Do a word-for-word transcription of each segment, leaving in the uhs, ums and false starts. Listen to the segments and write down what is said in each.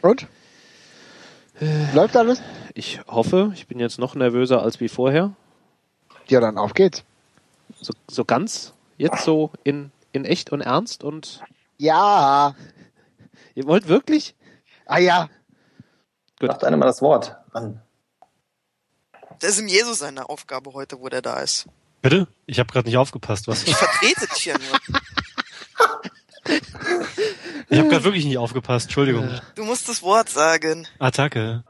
Und? Äh, Läuft alles? Ich hoffe, ich bin jetzt noch nervöser als wie vorher. Ja, dann auf geht's. So, so ganz? Jetzt so in, in echt und ernst und... Ja. Ihr wollt wirklich? Ah ja. Gut. Macht einer mal das Wort an. Das ist ihm Jesus seine Aufgabe heute, wo der da ist. Bitte? Ich habe gerade nicht aufgepasst. Was? Ich vertrete dich ja nur. Ich habe gerade wirklich nicht aufgepasst. Entschuldigung. Du musst das Wort sagen. Attacke.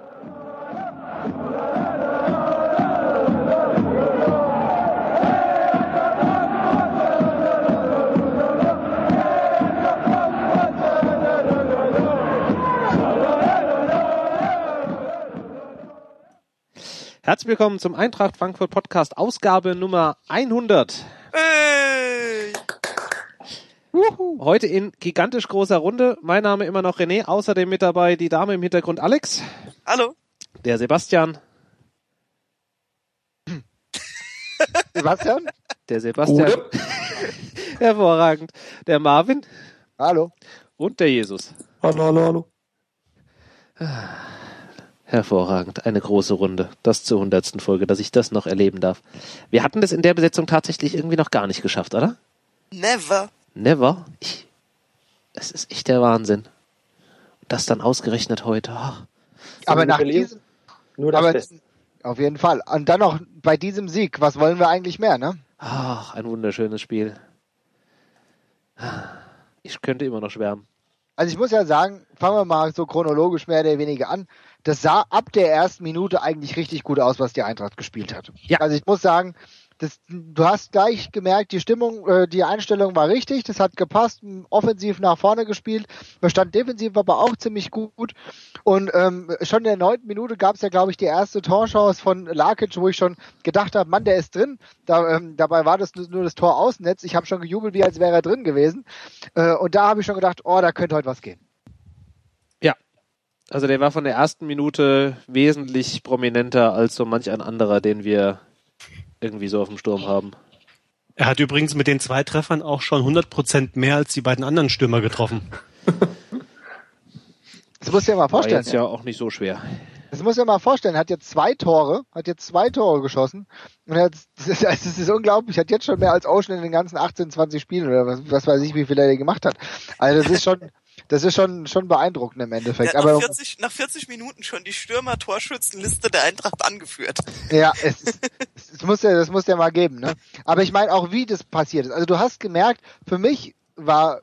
Herzlich willkommen zum Eintracht Frankfurt Podcast, Ausgabe Nummer hundert. Hey. Heute in gigantisch großer Runde. Mein Name immer noch René, außerdem mit dabei die Dame im Hintergrund Alex. Hallo. Der Sebastian. Sebastian? Der Sebastian. Hervorragend. Der Marvin. Hallo. Und der Jesus. Hallo, hallo, hallo. Hervorragend, eine große Runde. Das zur hundertsten Folge, dass ich das noch erleben darf. Wir hatten das in der Besetzung tatsächlich irgendwie noch gar nicht geschafft, oder? Never. Never? Ich, es ist echt der Wahnsinn. Und das dann ausgerechnet heute. Ach. Aber nach diesem... Nur das aber Beste. Auf jeden Fall. Und dann noch bei diesem Sieg, was wollen wir eigentlich mehr, ne? Ach, ein wunderschönes Spiel. Ich könnte immer noch schwärmen. Also ich muss ja sagen, fangen wir mal so chronologisch mehr oder weniger an. Das sah ab der ersten Minute eigentlich richtig gut aus, was die Eintracht gespielt hat. Ja. Also ich muss sagen, das, du hast gleich gemerkt, die Stimmung, äh, die Einstellung war richtig, das hat gepasst, offensiv nach vorne gespielt, man stand defensiv aber auch ziemlich gut und ähm, schon in der neunten Minute gab es ja, glaube ich, die erste Torchance von Lakic, wo ich schon gedacht habe, Mann, der ist drin, da, ähm, dabei war das nur das Tor Außennetz, ich habe schon gejubelt, wie als wäre er drin gewesen äh, und da habe ich schon gedacht, oh, da könnte heute was gehen. Ja, also der war von der ersten Minute wesentlich prominenter als so manch ein anderer, den wir irgendwie so auf dem Sturm haben. Er hat übrigens mit den zwei Treffern auch schon hundert Prozent mehr als die beiden anderen Stürmer getroffen. Das musst du dir mal vorstellen. War jetzt ja auch nicht so schwer. Das muss ich dir mal vorstellen, hat jetzt zwei Tore, hat jetzt zwei Tore geschossen und er hat, das ist, das ist unglaublich, hat jetzt schon mehr als Ocean in den ganzen achtzehn, zwanzig Spielen oder was, was weiß ich, wie viel er gemacht hat. Also das ist schon, das ist schon, schon beeindruckend im Endeffekt. Ja, nach, aber vierzig, nach vierzig Minuten schon die Stürmer-Torschützenliste der Eintracht angeführt. Ja, es, es, es muss ja, das muss ja mal geben, ne? Aber ich meine auch, wie das passiert ist. Also du hast gemerkt, für mich war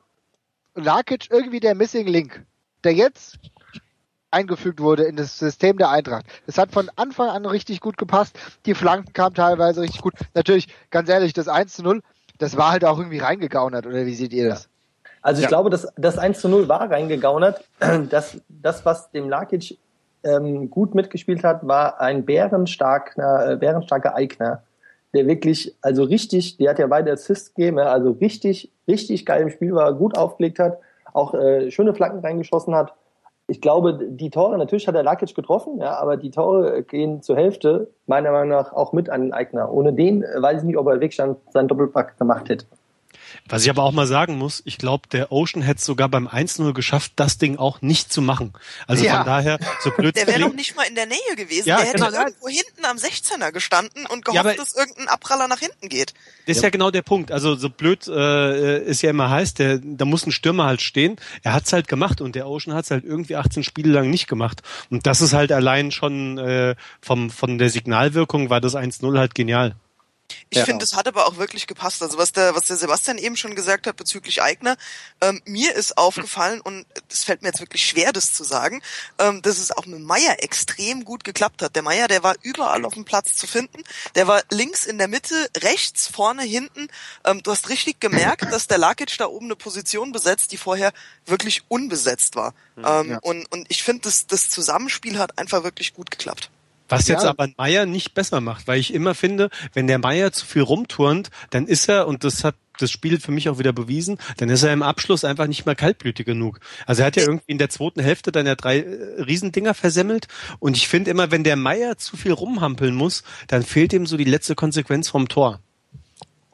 Lakic irgendwie der Missing Link, der jetzt eingefügt wurde in das System der Eintracht. Das hat von Anfang an richtig gut gepasst. Die Flanken kamen teilweise richtig gut. Natürlich, ganz ehrlich, das eins zu null, das war halt auch irgendwie reingegaunert, oder wie seht ihr das? Also ich Ja. glaube, das, das eins zu null war reingegaunert. Das, das was dem Lakic ähm, gut mitgespielt hat, war ein bärenstarker, äh, bärenstarker Eigner, der wirklich, also richtig, der hat ja beide Assists gegeben, ja, also richtig, richtig geil im Spiel war, gut aufgelegt hat, auch äh, schöne Flanken reingeschossen hat. Ich glaube, die Tore, natürlich hat der Lakic getroffen, ja, aber die Tore gehen zur Hälfte, meiner Meinung nach, auch mit an den Eigner. Ohne den äh, weiß ich nicht, ob er wirklich dann seinen Doppelpack gemacht hätte. Was ich aber auch mal sagen muss, ich glaube, der Ocean hätte es sogar beim eins zu null geschafft, das Ding auch nicht zu machen. Also Ja. von daher, so blöd Der wäre klingt- noch nicht mal in der Nähe gewesen. Ja, der hätte genau. irgendwo hinten am sechzehner gestanden und gehofft, Ja, aber- dass irgendein Abpraller nach hinten geht. Das ist ja genau der Punkt. Also so blöd äh, ist ja immer heißt, der, da muss ein Stürmer halt stehen. Er hat's halt gemacht und der Ocean hat's halt irgendwie achtzehn Spiele lang nicht gemacht. Und das ist halt allein schon äh, vom von der Signalwirkung war das eins zu null halt genial. Ich Ja. finde, es hat aber auch wirklich gepasst. Also was der, was der Sebastian eben schon gesagt hat bezüglich Eigner, ähm, mir ist aufgefallen, und es fällt mir jetzt wirklich schwer, das zu sagen, ähm, dass es auch mit Meier extrem gut geklappt hat. Der Meier, der war überall auf dem Platz zu finden. Der war links in der Mitte, rechts, vorne, hinten. Ähm, du hast richtig gemerkt, dass der Lakic da oben eine Position besetzt, die vorher wirklich unbesetzt war. Ähm, Ja. und, und ich finde, das, das Zusammenspiel hat einfach wirklich gut geklappt. Was jetzt Ja. aber Meier nicht besser macht, weil ich immer finde, wenn der Meier zu viel rumturnt, dann ist er, und das hat das Spiel für mich auch wieder bewiesen, dann ist er im Abschluss einfach nicht mehr kaltblütig genug. Also er hat ja irgendwie in der zweiten Hälfte dann ja drei äh, Riesendinger versemmelt, und ich finde immer, wenn der Meier zu viel rumhampeln muss, dann fehlt ihm so die letzte Konsequenz vom Tor.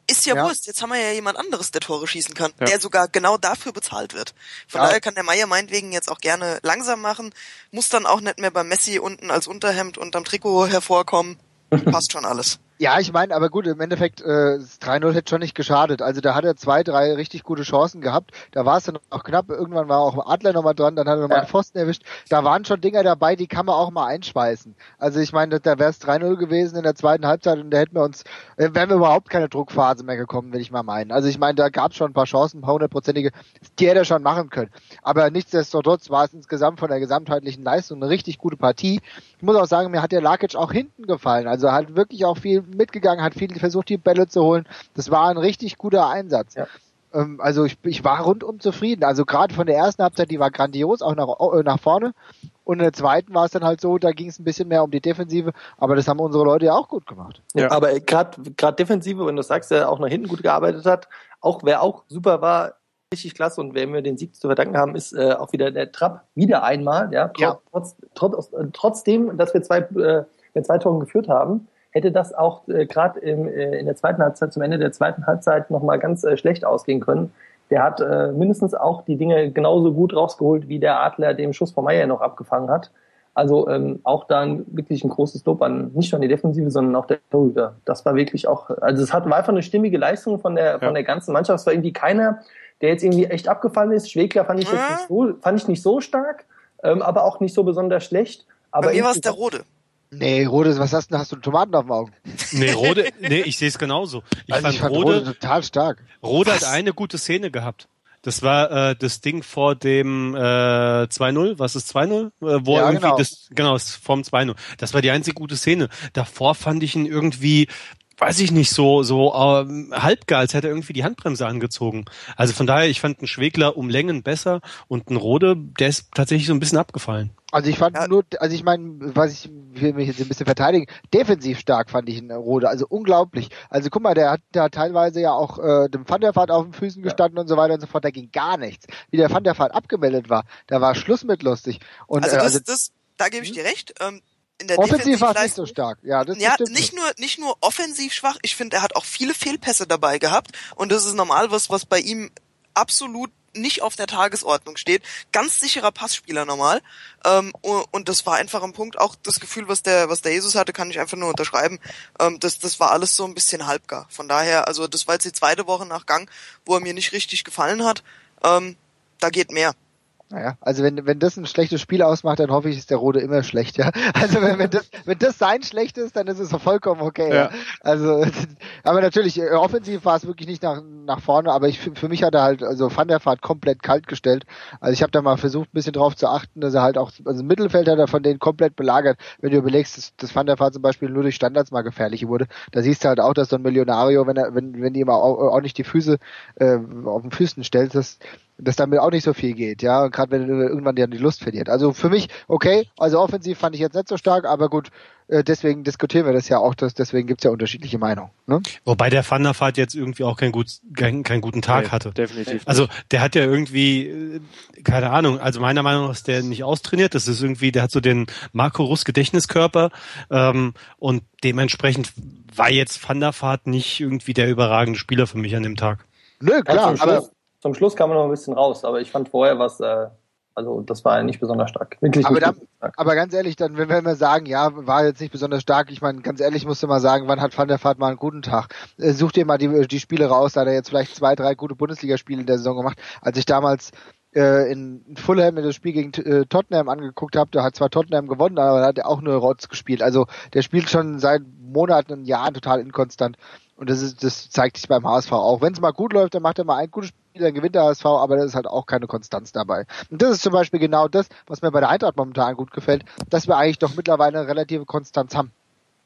ist ja, Ja. Wurst. Jetzt haben wir ja jemand anderes, der Tore schießen kann, Ja. der sogar genau dafür bezahlt wird. Von Ja. daher kann der Meier meinetwegen jetzt auch gerne langsam machen, muss dann auch nicht mehr bei Messi unten als Unterhemd unterm Trikot hervorkommen. Passt schon alles. Ja, ich meine, aber gut, im Endeffekt, äh, das drei null hätte schon nicht geschadet. Also da hat er zwei, drei richtig gute Chancen gehabt. Da war es dann auch knapp. Irgendwann war auch Adler nochmal dran, dann hat er nochmal Ja. einen Pfosten erwischt. Da waren schon Dinger dabei, die kann man auch mal einschweißen. Also ich meine, da wäre es drei null gewesen in der zweiten Halbzeit und da hätten wir uns, äh, wären wir überhaupt keine Druckphase mehr gekommen, will ich mal meinen. Also ich meine, da gab es schon ein paar Chancen, ein paar hundertprozentige, die hätte er schon machen können. Aber nichtsdestotrotz war es insgesamt von der gesamtheitlichen Leistung eine richtig gute Partie. Ich muss auch sagen, mir hat der Lakic auch hinten gefallen. Also er hat wirklich auch viel mitgegangen, hat viel versucht, die Bälle zu holen. Das war ein richtig guter Einsatz. Ja. Ähm, also ich, ich war rundum zufrieden. Also gerade von der ersten Halbzeit, die war grandios, auch nach, äh, nach vorne. Und in der zweiten war es dann halt so, da ging es ein bisschen mehr um die Defensive. Aber das haben unsere Leute ja auch gut gemacht. Ja. Ja. Aber gerade gerade Defensive, wenn du sagst, der auch nach hinten gut gearbeitet hat, auch wer auch super war, richtig klasse und wer mir den Sieg zu verdanken haben, ist äh, auch wieder der Trapp, wieder einmal, ja, trotz, Ja. Trotz, trotz, äh, trotzdem, dass wir zwei äh, mit zwei Toren geführt haben, hätte das auch äh, gerade äh, in der zweiten Halbzeit, zum Ende der zweiten Halbzeit nochmal ganz äh, schlecht ausgehen können. Der hat äh, mindestens auch die Dinge genauso gut rausgeholt, wie der Adler den Schuss von Meier noch abgefangen hat. Also ähm, auch da ein, wirklich ein großes Lob an nicht nur an die Defensive, sondern auch der Torhüter. Das war wirklich auch, also es hat war einfach eine stimmige Leistung von der von Ja. der ganzen Mannschaft. Es war irgendwie keiner, der jetzt irgendwie echt abgefallen ist. Schwegler fand ich jetzt Mhm. nicht so, fand ich nicht so stark, ähm, aber auch nicht so besonders schlecht. Aber Bei mir war es der insgesamt- Rode. Nee, Rode, was hast du denn? Hast du Tomaten auf dem Augen? Nee, Rode, nee, ich sehe es genauso. Ich Also fand, ich fand Rode, Rode total stark. Rode Was? hat eine gute Szene gehabt. Das war äh, das Ding vor dem äh, zwei null, was ist zwei null? Äh, wo Ja, irgendwie genau. das genau, ist vom zwei null. Das war die einzige gute Szene. Davor fand ich ihn irgendwie, weiß ich nicht, so so ähm, halbgar, als hätte er irgendwie die Handbremse angezogen. Also von daher, ich fand einen Schwegler um Längen besser und einen Rode, der ist tatsächlich so ein bisschen abgefallen. Also ich fand Ja. nur, also ich meine, was ich will mich jetzt ein bisschen verteidigen, defensiv stark fand ich ihn, äh, Rode, also unglaublich. Also guck mal, der hat da teilweise ja auch äh, dem Van der Vaart auf den Füßen gestanden und so weiter und so fort, da ging gar nichts. Wie der Van der Vaart abgemeldet war, da war Schluss mit lustig. Und Also äh, das, also das, da gebe ich dir recht. Ähm, in der offensiv war es nicht so Defensivleistung- stark. Ja, das, das Ja, stimmt. nicht nur, nicht nur offensiv schwach, ich finde, er hat auch viele Fehlpässe dabei gehabt und das ist normal was, was bei ihm absolut nicht auf der Tagesordnung steht. Ganz sicherer Passspieler normal. Ähm, und, und das war einfach ein Punkt, auch das Gefühl, was der, was der Jesus hatte, kann ich einfach nur unterschreiben. Ähm, das, das war alles so ein bisschen halbgar. Von daher, also das war jetzt die zweite Woche nach Gang, wo er mir nicht richtig gefallen hat. Ähm, da geht mehr. Naja, also wenn, wenn das ein schlechtes Spiel ausmacht, dann hoffe ich, ist der Rode immer schlecht, ja. Also wenn, wenn das, wenn das sein schlecht ist, dann ist es doch vollkommen okay, ja. Ja. Also, aber natürlich, äh, offensiv war es wirklich nicht nach, nach vorne, aber ich, für mich hat er halt, also Van der Vaart komplett kalt gestellt. Also ich habe da mal versucht, ein bisschen drauf zu achten, dass er halt auch, also im Mittelfeld hat er von denen komplett belagert. Wenn du überlegst, dass, dass Van der Vaart zum Beispiel nur durch Standards mal gefährlich wurde, da siehst du halt auch, dass so ein Millionario, wenn er, wenn, wenn die immer auch, auch nicht die Füße, äh, auf den Füßen stellt, dass, dass damit auch nicht so viel geht, ja, gerade wenn du irgendwann die Lust verliert. Also für mich, okay, also offensiv fand ich jetzt nicht so stark, aber gut, äh, deswegen diskutieren wir das ja auch, dass, deswegen gibt's ja unterschiedliche Meinungen. Ne? Wobei der Van der Vaart jetzt irgendwie auch keinen, gut, keinen, keinen guten Tag Nee, hatte. definitiv nicht. Also der hat ja irgendwie, äh, keine Ahnung, also meiner Meinung nach ist der nicht austrainiert. Das ist irgendwie, der hat so den Marco Russ Gedächtniskörper ähm, und dementsprechend war jetzt Van der Vaart nicht irgendwie der überragende Spieler für mich an dem Tag. Nö, Ja, klar, zum, aber Schluss, zum Schluss kam man noch ein bisschen raus, aber ich fand vorher was, äh, also das war nicht besonders stark. Wirklich Aber nicht dann- besonders stark. Aber ganz ehrlich, dann, wenn wenn wir sagen, ja, war jetzt nicht besonders stark, ich meine, ganz ehrlich musst du mal sagen, wann hat Van der Vaart mal einen guten Tag? Äh, Such dir mal die, die Spiele raus, da hat er jetzt vielleicht zwei, drei gute Bundesligaspiele in der Saison gemacht. Als ich damals äh, in Fulham das Spiel gegen äh, Tottenham angeguckt habe, da hat zwar Tottenham gewonnen, aber da hat er auch nur Rotz gespielt. Also der spielt schon seit Monaten und Jahren total inkonstant. Und das ist, das zeigt sich beim H S V auch. Wenn es mal gut läuft, dann macht er mal ein gutes Spiel, dann gewinnt der H S V, aber da ist halt auch keine Konstanz dabei. Und das ist zum Beispiel genau das, was mir bei der Eintracht momentan gut gefällt, dass wir eigentlich doch mittlerweile eine relative Konstanz haben.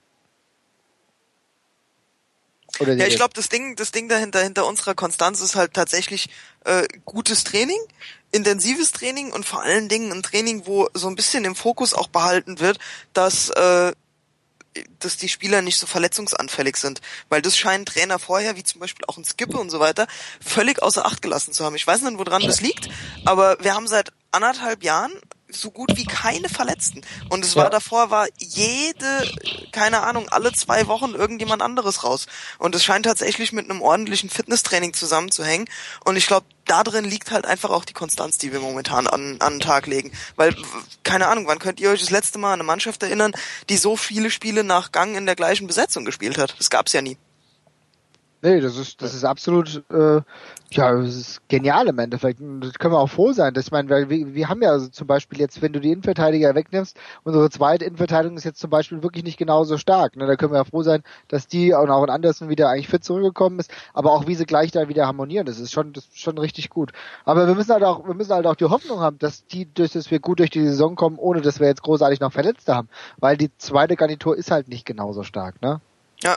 Oder Ja, ich glaube, das Ding, das Ding dahinter, hinter unserer Konstanz ist halt tatsächlich äh, gutes Training, intensives Training und vor allen Dingen ein Training, wo so ein bisschen im Fokus auch behalten wird, dass äh, dass die Spieler nicht so verletzungsanfällig sind, weil das scheinen Trainer vorher, wie zum Beispiel auch ein Skippe und so weiter, völlig außer Acht gelassen zu haben. Ich weiß nicht, woran das liegt, aber wir haben seit anderthalb Jahren so gut wie keine Verletzten. Und es Ja. war davor, war jede, keine Ahnung, alle zwei Wochen irgendjemand anderes raus. Und es scheint tatsächlich mit einem ordentlichen Fitnesstraining zusammenzuhängen. Und ich glaube, da drin liegt halt einfach auch die Konstanz, die wir momentan an, an den Tag legen. Weil, keine Ahnung, wann könnt ihr euch das letzte Mal an eine Mannschaft erinnern, die so viele Spiele nach Gang in der gleichen Besetzung gespielt hat? Das gab's ja nie. Nee, das ist, das ist absolut, äh, ja, das ist genial im Endeffekt. Und das können wir auch froh sein. Dass, ich meine, weil wir, wir haben ja also zum Beispiel jetzt, wenn du die Innenverteidiger wegnimmst, unsere zweite Innenverteidigung ist jetzt zum Beispiel wirklich nicht genauso stark. Ne? Da können wir ja froh sein, dass die und auch in Andersen wieder eigentlich fit zurückgekommen ist, aber auch wie sie gleich da wieder harmonieren. Das ist schon, das ist schon richtig gut. Aber wir müssen halt auch, wir müssen halt auch die Hoffnung haben, dass die, dass wir gut durch die Saison kommen, ohne dass wir jetzt großartig noch Verletzte haben. Weil die zweite Garnitur ist halt nicht genauso stark, ne? Ja.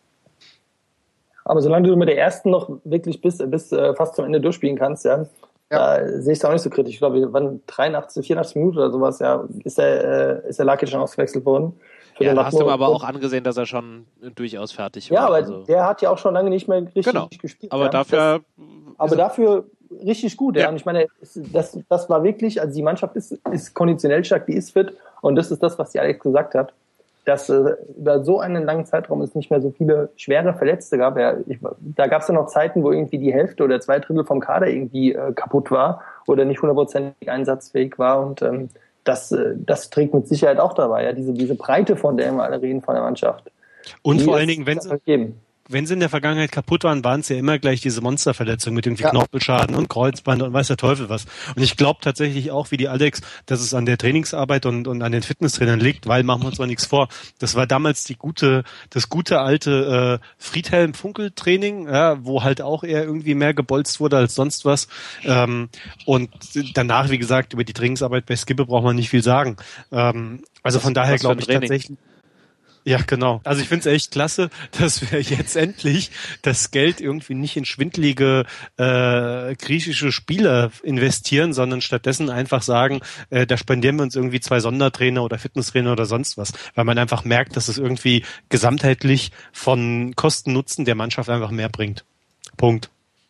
Aber solange du mit der ersten noch wirklich bis, bis äh, fast zum Ende durchspielen kannst, ja, Ja. da sehe ich es auch nicht so kritisch. Ich glaube, wir waren dreiundachtzig, vierundachtzig Minuten oder sowas, ja, ist der, äh, ist der Lakic schon ausgewechselt worden. Für Ja, den da hast du ihm Latmo- aber auch angesehen, dass er schon durchaus fertig war. Ja, aber also. der hat ja auch schon lange nicht mehr richtig Genau. gespielt. Aber ja. dafür. Das, aber dafür richtig gut, ja. Ja. Und ich meine, das, das war wirklich, also die Mannschaft ist, ist konditionell stark, die ist fit. Und das ist das, was die Alex gesagt hat, dass äh, über so einen langen Zeitraum es nicht mehr so viele schwere Verletzte gab. Ja, ich, da gab es ja noch Zeiten, wo irgendwie die Hälfte oder zwei Drittel vom Kader irgendwie äh, kaputt war oder nicht hundertprozentig einsatzfähig war. Und ähm, das, äh, das trägt mit Sicherheit auch dabei. Ja, diese, diese Breite, von der immer alle reden von der Mannschaft. Und Die vor ist- allen Dingen, wenn ist sie, einfach gegeben. wenn sie in der Vergangenheit kaputt waren, waren es ja immer gleich diese Monsterverletzungen mit irgendwie Ja. Knorpelschaden und Kreuzband und weiß der Teufel was. Und ich glaube tatsächlich auch, wie die Alex, dass es an der Trainingsarbeit und, und an den Fitnesstrainern liegt, weil, machen wir uns mal nichts vor, das war damals die gute, das gute alte äh, Friedhelm-Funkel-Training, ja, wo halt auch eher irgendwie mehr gebolzt wurde als sonst was. Ähm, und danach, wie gesagt, über die Trainingsarbeit bei Skibbe braucht man nicht viel sagen. Ähm, also von daher was für ein glaube ich Training. tatsächlich. Ja, genau. Also ich finde es echt klasse, dass wir jetzt endlich das Geld irgendwie nicht in schwindlige äh, griechische Spieler investieren, sondern stattdessen einfach sagen, äh, da spendieren wir uns irgendwie zwei Sondertrainer oder Fitnesstrainer oder sonst was, weil man einfach merkt, dass es irgendwie gesamtheitlich von Kosten-Nutzen der Mannschaft einfach mehr bringt. Punkt.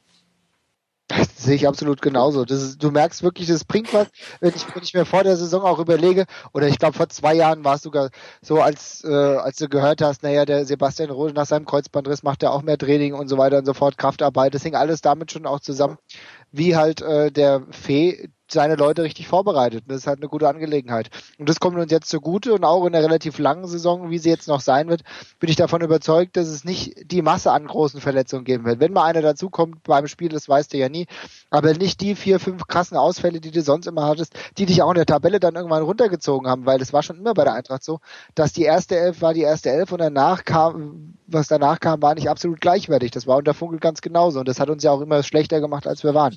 Das sehe ich absolut genauso. Das ist, du merkst wirklich, das bringt was, wenn ich, wenn ich mir vor der Saison auch überlege, oder ich glaube vor zwei Jahren war es sogar so, als, äh, als du gehört hast, naja, der Sebastian Rode nach seinem Kreuzbandriss macht ja auch mehr Training und so weiter und so fort, Kraftarbeit, das hing alles damit schon auch zusammen, wie halt äh, der Fee seine Leute richtig vorbereitet. Das ist halt eine gute Angelegenheit. Und das kommt uns jetzt zugute und auch in der relativ langen Saison, wie sie jetzt noch sein wird, bin ich davon überzeugt, dass es nicht die Masse an großen Verletzungen geben wird. Wenn mal einer dazukommt beim Spiel, das weißt du ja nie, aber nicht die vier, fünf krassen Ausfälle, die du sonst immer hattest, die dich auch in der Tabelle dann irgendwann runtergezogen haben, weil das war schon immer bei der Eintracht so, dass die erste Elf war die erste Elf und danach kam, was danach kam, war nicht absolut gleichwertig. Das war unter Funkel ganz genauso und das hat uns ja auch immer schlechter gemacht, als wir waren.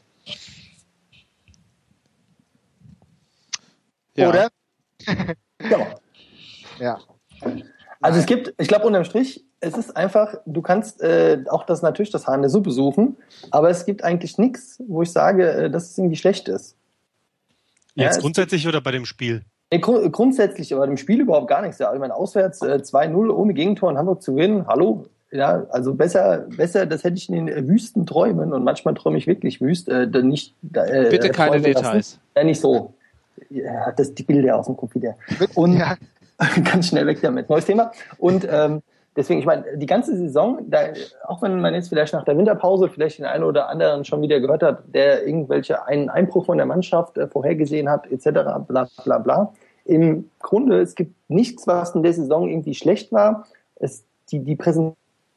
Ja. Oder? Ja. Ja. Also es gibt, ich glaube unterm Strich, es ist einfach, du kannst äh, auch das natürlich das Haar in der Suppe suchen, aber es gibt eigentlich nichts, wo ich sage, äh, dass es irgendwie schlecht ist. Jetzt Ja, grundsätzlich oder bei dem Spiel? Nee, gru- grundsätzlich, aber im Spiel überhaupt gar nichts. Ja. Ich meine, auswärts äh, zwei null ohne Gegentor in Hamburg zu gewinnen, hallo? Ja, also besser, besser, das hätte ich in den äh, wüsten Träumen und manchmal träume ich wirklich wüst, äh, dann nicht. Äh, Bitte keine träumen lassen. Details. Ja, nicht so. Ja, das die Bilder aus dem Kopf wieder. Und Ja. ganz schnell weg damit. Neues Thema. Und ähm, deswegen, ich meine, die ganze Saison, da, auch wenn man jetzt vielleicht nach der Winterpause vielleicht den einen oder anderen schon wieder gehört hat, der irgendwelche einen Einbruch von der Mannschaft äh, vorhergesehen hat, et cetera, bla bla bla. Im Grunde, es gibt nichts, was in der Saison irgendwie schlecht war. Es, die, die Präsentation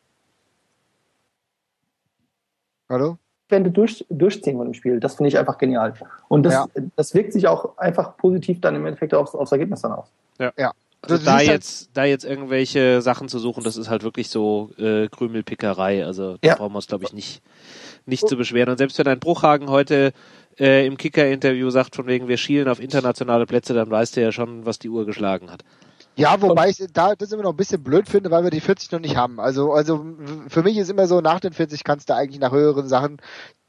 Hallo? durch, durchziehen von dem Spiel, das finde ich einfach genial. Und das, Ja. das wirkt sich auch einfach positiv dann im Endeffekt aufs, aufs Ergebnis dann aus. Ja. Also Du da siehst halt- jetzt, da jetzt irgendwelche Sachen zu suchen, das ist halt wirklich so äh, Krümelpickerei. Also da Ja. brauchen wir uns, glaube ich, nicht, nicht zu beschweren. Und selbst wenn ein Bruchhagen heute äh, im Kicker-Interview sagt, von wegen wir schielen auf internationale Plätze, dann weißt du ja schon, was die Uhr geschlagen hat. Ja, wobei ich da das immer noch ein bisschen blöd finde, weil wir die vierzig noch nicht haben. Also, also für mich ist immer so, nach den vierzig kannst du eigentlich nach höheren Sachen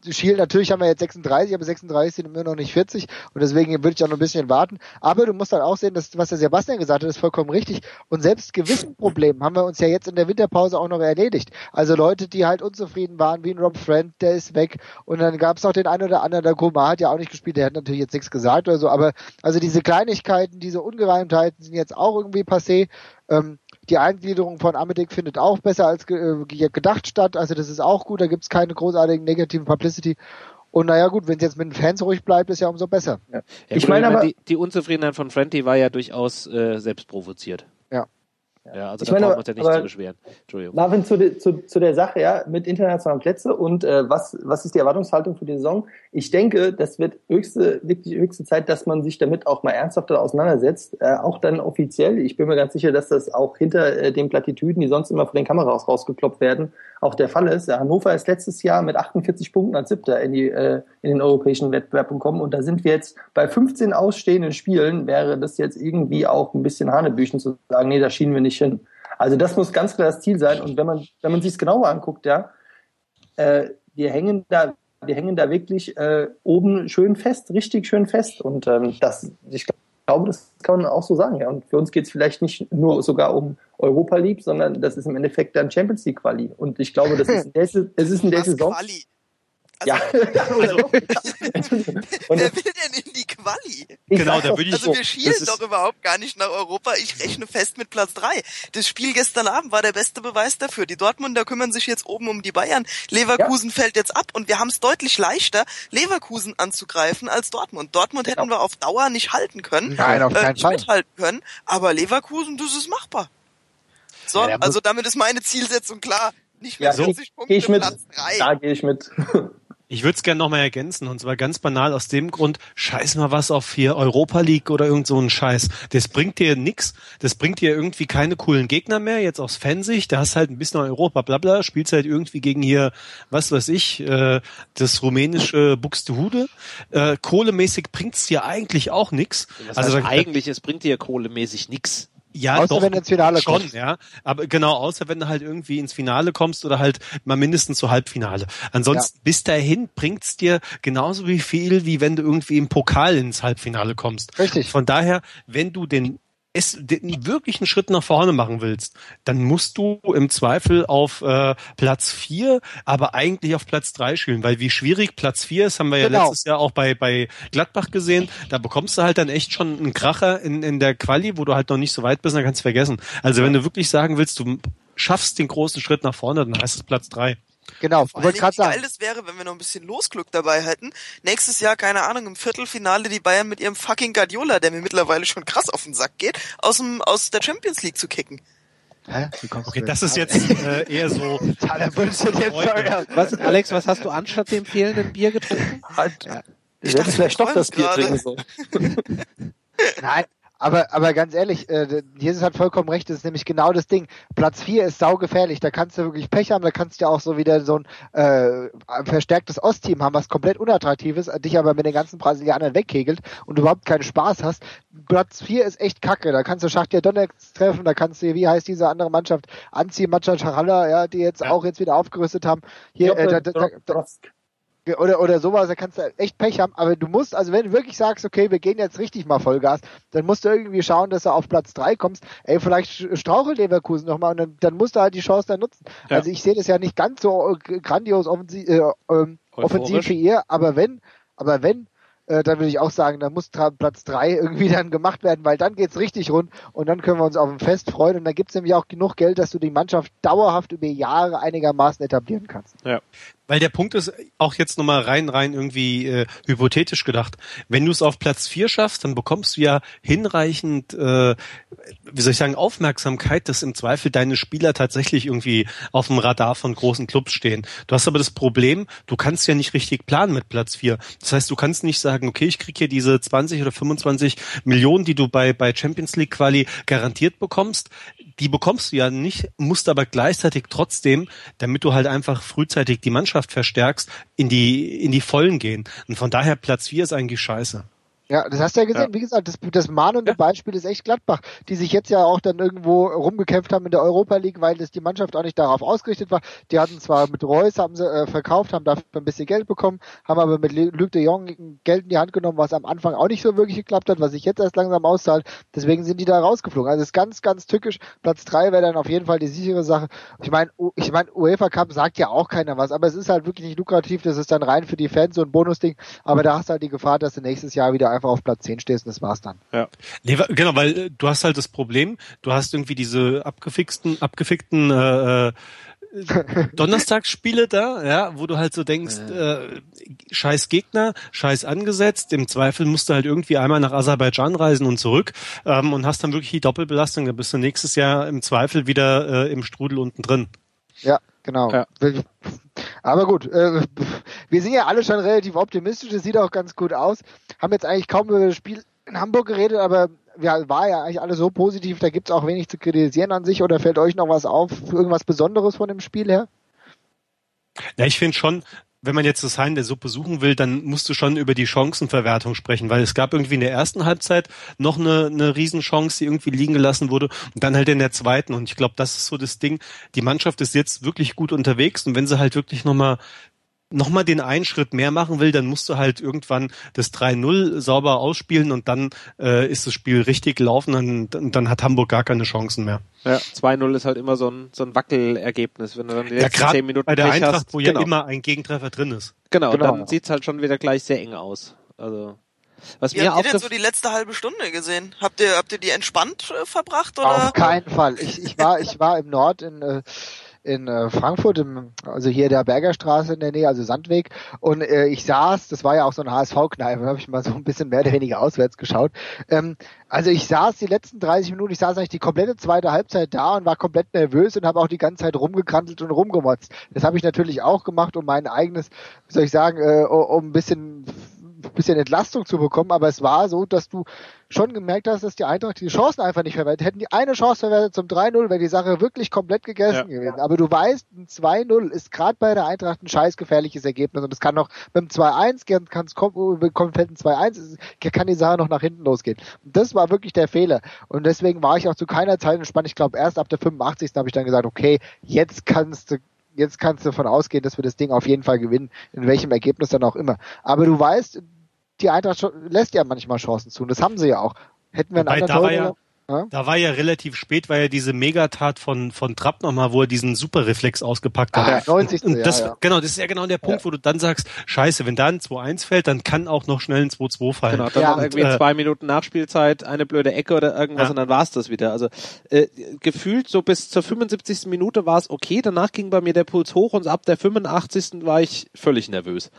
Schiel, natürlich haben wir jetzt sechsunddreißig, aber sechsunddreißig sind immer noch nicht vierzig und deswegen würde ich auch noch ein bisschen warten. Aber du musst halt auch sehen, dass, was der Sebastian gesagt hat, ist vollkommen richtig. Und selbst gewissen Problemen haben wir uns ja jetzt in der Winterpause auch noch erledigt. Also Leute, die halt unzufrieden waren, wie ein Rob Friend, der ist weg. Und dann gab es auch den einen oder anderen, der Goma hat ja auch nicht gespielt, der hat natürlich jetzt nichts gesagt oder so. Aber also diese Kleinigkeiten, diese Ungereimtheiten sind jetzt auch irgendwie passé. Ähm, die Eingliederung von Amedik findet auch besser als ge- äh, gedacht statt. Also das ist auch gut, da gibt es keine großartigen negativen Publicity. Und naja gut, wenn es jetzt mit den Fans ruhig bleibt, ist ja umso besser. Ja. Ja, ich gut, meine aber... Die, die Unzufriedenheit von Friendly war ja durchaus äh, selbst provoziert. Ja. Ja, also ich da meine, brauchen wir uns ja nicht zu beschweren. Entschuldigung. Marvin, zu, de, zu, zu der Sache, ja, mit internationalen Plätze und äh, was, was ist die Erwartungshaltung für die Saison? Ich denke, das wird höchste, wirklich höchste Zeit, dass man sich damit auch mal ernsthafter auseinandersetzt, äh, auch dann offiziell. Ich bin mir ganz sicher, dass das auch hinter äh, den Plattitüden, die sonst immer von den Kameras rausgekloppt werden, auch der Fall ist. Ja, Hannover ist letztes Jahr mit achtundvierzig Punkten als Siebter in, die, äh, in den europäischen Wettbewerb gekommen und da sind wir jetzt bei fünfzehn ausstehenden Spielen, wäre das jetzt irgendwie auch ein bisschen Hanebüchen zu sagen, nee, da schienen wir nicht hin. Also das muss ganz klar das Ziel sein. Und wenn man, wenn man sich es genauer anguckt, ja, äh, wir hängen da, wir hängen da wirklich äh, oben schön fest, richtig schön fest. Und ähm, das, ich glaube, das kann man auch so sagen. Ja. Und für uns geht es vielleicht nicht nur sogar um Europa League, sondern das ist im Endeffekt dann Champions League Quali. Und ich glaube, das ist in der, das ist in der Saison. Quali? Also, ja, also, und wer will denn in die Quali? Genau, da würde ich Also wir schielen doch überhaupt gar nicht nach Europa. Ich rechne fest mit Platz drei. Das Spiel gestern Abend war der beste Beweis dafür. Die Dortmunder kümmern sich jetzt oben um die Bayern. Leverkusen ja. fällt jetzt ab und wir haben es deutlich leichter, Leverkusen anzugreifen als Dortmund. Dortmund hätten ja. wir auf Dauer nicht halten können. Nein, auf keinen äh, Fall. mithalten können. Aber Leverkusen, das ist machbar. So, ja, also damit ist meine Zielsetzung klar. Nicht mehr ja, so vierzig Punkte, ich mit. Platz drei. Da gehe ich mit. Ich würde es gerne nochmal ergänzen, und zwar ganz banal aus dem Grund, scheiß mal was auf hier Europa League oder irgend so ein Scheiß. Das bringt dir nix, das bringt dir irgendwie keine coolen Gegner mehr, jetzt aus Fansicht, da hast halt ein bisschen Europa, bla bla, spielst halt irgendwie gegen hier, was weiß ich, äh, das rumänische Buxtehude. Äh, kohlemäßig bringt's dir eigentlich auch nix. Das also heißt da, eigentlich, es bringt dir kohlemäßig nix. Ja, außer doch, wenn du ins Finale schon, kommst. ja. Aber genau, außer wenn du halt irgendwie ins Finale kommst oder halt mal mindestens zu Halbfinale. Ansonsten ja. bis dahin bringt's dir genauso wie viel, wie wenn du irgendwie im Pokal ins Halbfinale kommst. Richtig. Von daher, wenn du den es den wirklichen Schritt nach vorne machen willst, dann musst du im Zweifel auf äh, Platz vier, aber eigentlich auf Platz drei spielen, weil wie schwierig Platz vier ist, haben wir ja genau. letztes Jahr auch bei bei Gladbach gesehen. Da bekommst du halt dann echt schon einen Kracher in in der Quali, wo du halt noch nicht so weit bist, dann kannst du vergessen. Also wenn du wirklich sagen willst, du schaffst den großen Schritt nach vorne, dann heißt es Platz drei. Genau, Vor allem, wie geil es wäre, wenn wir noch ein bisschen Losglück dabei hätten. Nächstes Jahr, keine Ahnung, im Viertelfinale die Bayern mit ihrem fucking Guardiola, der mir mittlerweile schon krass auf den Sack geht, aus dem aus der Champions League zu kicken. Hä? Wie kommst Okay, du das ist jetzt jetzt äh, eher so. totaler Bullshit jetzt. Was, Alex, was hast du anstatt dem fehlenden Bier getrunken? Halt. Ja. Ich hätte vielleicht doch das Bier gerade. trinken sollen. Nein, aber aber ganz ehrlich, äh, Jesus hat vollkommen recht, das ist nämlich genau das Ding. Platz vier ist saugefährlich, da kannst du wirklich Pech haben, da kannst du ja auch so wieder so ein äh, verstärktes Ostteam haben, was komplett unattraktiv ist, dich aber mit den ganzen Brasilianern wegkegelt und du überhaupt keinen Spaß hast. Platz vier ist echt kacke, da kannst du Schachtier Donetsk treffen, da kannst du, wie heißt diese andere Mannschaft, Anzi Macacharalla, ja, die jetzt ja. auch jetzt wieder aufgerüstet haben. Hier, äh, da, da, da, da, Oder, oder sowas, da kannst du echt Pech haben, aber du musst, also wenn du wirklich sagst, okay, wir gehen jetzt richtig mal Vollgas, dann musst du irgendwie schauen, dass du auf Platz drei kommst, ey, vielleicht strauchelt Leverkusen nochmal und dann, dann musst du halt die Chance dann nutzen. Ja. Also ich sehe das ja nicht ganz so grandios offensiv, äh, ähm, offensiv wie ihr, aber wenn, aber wenn, äh, dann würde ich auch sagen, dann muss Platz drei irgendwie dann gemacht werden, weil dann geht's richtig rund und dann können wir uns auf ein Fest freuen und dann gibt's nämlich auch genug Geld, dass du die Mannschaft dauerhaft über Jahre einigermaßen etablieren kannst. Ja. Weil der Punkt ist auch jetzt nochmal rein, rein irgendwie äh, hypothetisch gedacht. Wenn du es auf Platz vier schaffst, dann bekommst du ja hinreichend, äh, wie soll ich sagen, Aufmerksamkeit, dass im Zweifel deine Spieler tatsächlich irgendwie auf dem Radar von großen Clubs stehen. Du hast aber das Problem, du kannst ja nicht richtig planen mit Platz vier. Das heißt, du kannst nicht sagen, okay, ich krieg hier diese zwanzig oder fünfundzwanzig Millionen, die du bei bei Champions League Quali garantiert bekommst. Die bekommst du ja nicht, musst aber gleichzeitig trotzdem, damit du halt einfach frühzeitig die Mannschaft verstärkst, in die in die Vollen gehen. Und von daher Platz vier ist eigentlich scheiße. Ja, das hast du ja gesehen. Ja. Wie gesagt, das, das mahnende ja. Beispiel ist echt Gladbach, die sich jetzt ja auch dann irgendwo rumgekämpft haben in der Europa League, weil das die Mannschaft auch nicht darauf ausgerichtet war. Die hatten zwar mit Reus haben sie äh, verkauft, haben dafür ein bisschen Geld bekommen, haben aber mit Luc de Jong Geld in die Hand genommen, was am Anfang auch nicht so wirklich geklappt hat, was sich jetzt erst langsam auszahlt. Deswegen sind die da rausgeflogen. Also es ist ganz, ganz tückisch. Platz drei wäre dann auf jeden Fall die sichere Sache. Ich meine, ich meine, UEFA Cup sagt ja auch keiner was, aber es ist halt wirklich nicht lukrativ. Das ist dann rein für die Fans so ein Bonusding. Aber da hast du halt die Gefahr, dass du nächstes Jahr wieder einfach auf Platz zehn stehst und das war's dann. Ja. Nee, genau, weil äh, du hast halt das Problem, du hast irgendwie diese abgefixten, abgefickten äh, Donnerstagsspiele da, ja, wo du halt so denkst, äh, scheiß Gegner, scheiß angesetzt, im Zweifel musst du halt irgendwie einmal nach Aserbaidschan reisen und zurück ähm, und hast dann wirklich die Doppelbelastung, da bist du nächstes Jahr im Zweifel wieder äh, im Strudel unten drin. Ja, genau. Ja. Aber gut, äh, wir sind ja alle schon relativ optimistisch, das sieht auch ganz gut aus. Haben jetzt eigentlich kaum über das Spiel in Hamburg geredet, aber ja, war ja eigentlich alles so positiv, da gibt's auch wenig zu kritisieren an sich. Oder fällt euch noch was auf, irgendwas Besonderes von dem Spiel her? Ja, ich finde schon, wenn man jetzt das Hain der Suppe suchen will, dann musst du schon über die Chancenverwertung sprechen, weil es gab irgendwie in der ersten Halbzeit noch eine, eine Riesenchance, die irgendwie liegen gelassen wurde und dann halt in der zweiten. Und ich glaube, das ist so das Ding. Die Mannschaft ist jetzt wirklich gut unterwegs und wenn sie halt wirklich nochmal nochmal den einen Schritt mehr machen will, dann musst du halt irgendwann das drei null sauber ausspielen und dann äh, ist das Spiel richtig laufen und dann, dann hat Hamburg gar keine Chancen mehr. Ja, zwei null ist halt immer so ein so ein Wackelergebnis, wenn du dann die letzten ja, zehn Minuten bei der Pech Eintracht, hast, wo genau. ja immer ein Gegentreffer drin ist. Genau, genau. dann sieht's halt schon wieder gleich sehr eng aus. Also was Wie mir habt ihr denn aufgef- so die letzte halbe Stunde gesehen? Habt ihr habt ihr die entspannt äh, verbracht oder? Auf keinen Fall. Ich ich war ich war im Nord in äh, in äh, Frankfurt, im, also hier der Bergerstraße in der Nähe, also Sandweg. Und äh, ich saß, das war ja auch so ein H S V-Kneipe, da habe ich mal so ein bisschen mehr oder weniger auswärts geschaut. Ähm, also ich saß die letzten dreißig Minuten, ich saß eigentlich die komplette zweite Halbzeit da und war komplett nervös und habe auch die ganze Zeit rumgekrantelt und rumgemotzt. Das habe ich natürlich auch gemacht, um mein eigenes, wie soll ich sagen, äh, um ein bisschen bisschen Entlastung zu bekommen, aber es war so, dass du schon gemerkt hast, dass die Eintracht die Chancen einfach nicht verwertet. Hätten die eine Chance verwertet zum drei null, wäre die Sache wirklich komplett gegessen ja. gewesen. Aber du weißt, ein zwei null ist gerade bei der Eintracht ein scheiß gefährliches Ergebnis und es kann noch mit dem zwei eins, kann es komplett ein zwei eins, kann die Sache noch nach hinten losgehen. Und das war wirklich der Fehler. Und deswegen war ich auch zu keiner Zeit entspannt. Ich glaube, erst ab der fünfundachtzigsten habe ich dann gesagt, okay, jetzt kannst du Jetzt kannst du davon ausgehen, dass wir das Ding auf jeden Fall gewinnen, in welchem Ergebnis dann auch immer. Aber du weißt, die Eintracht lässt ja manchmal Chancen zu und das haben sie ja auch. Hätten wir einen anderen da war ja, ja? Da war ja relativ spät, war ja diese Megatat von von Trapp nochmal, wo er diesen Superreflex ausgepackt hat. Ah, neunzigste Und das, ja, ja. Genau, das ist ja genau der Punkt, ja. wo du dann sagst, scheiße, wenn da ein zwei eins fällt, dann kann auch noch schnell ein zwei zwei fallen. Genau, dann ja, noch irgendwie und, äh, zwei Minuten Nachspielzeit, eine blöde Ecke oder irgendwas ja. und dann war's das wieder. Also äh, gefühlt so bis zur fünfundsiebzigsten Minute war es okay, danach ging bei mir der Puls hoch und ab der fünfundachtzigsten war ich völlig nervös.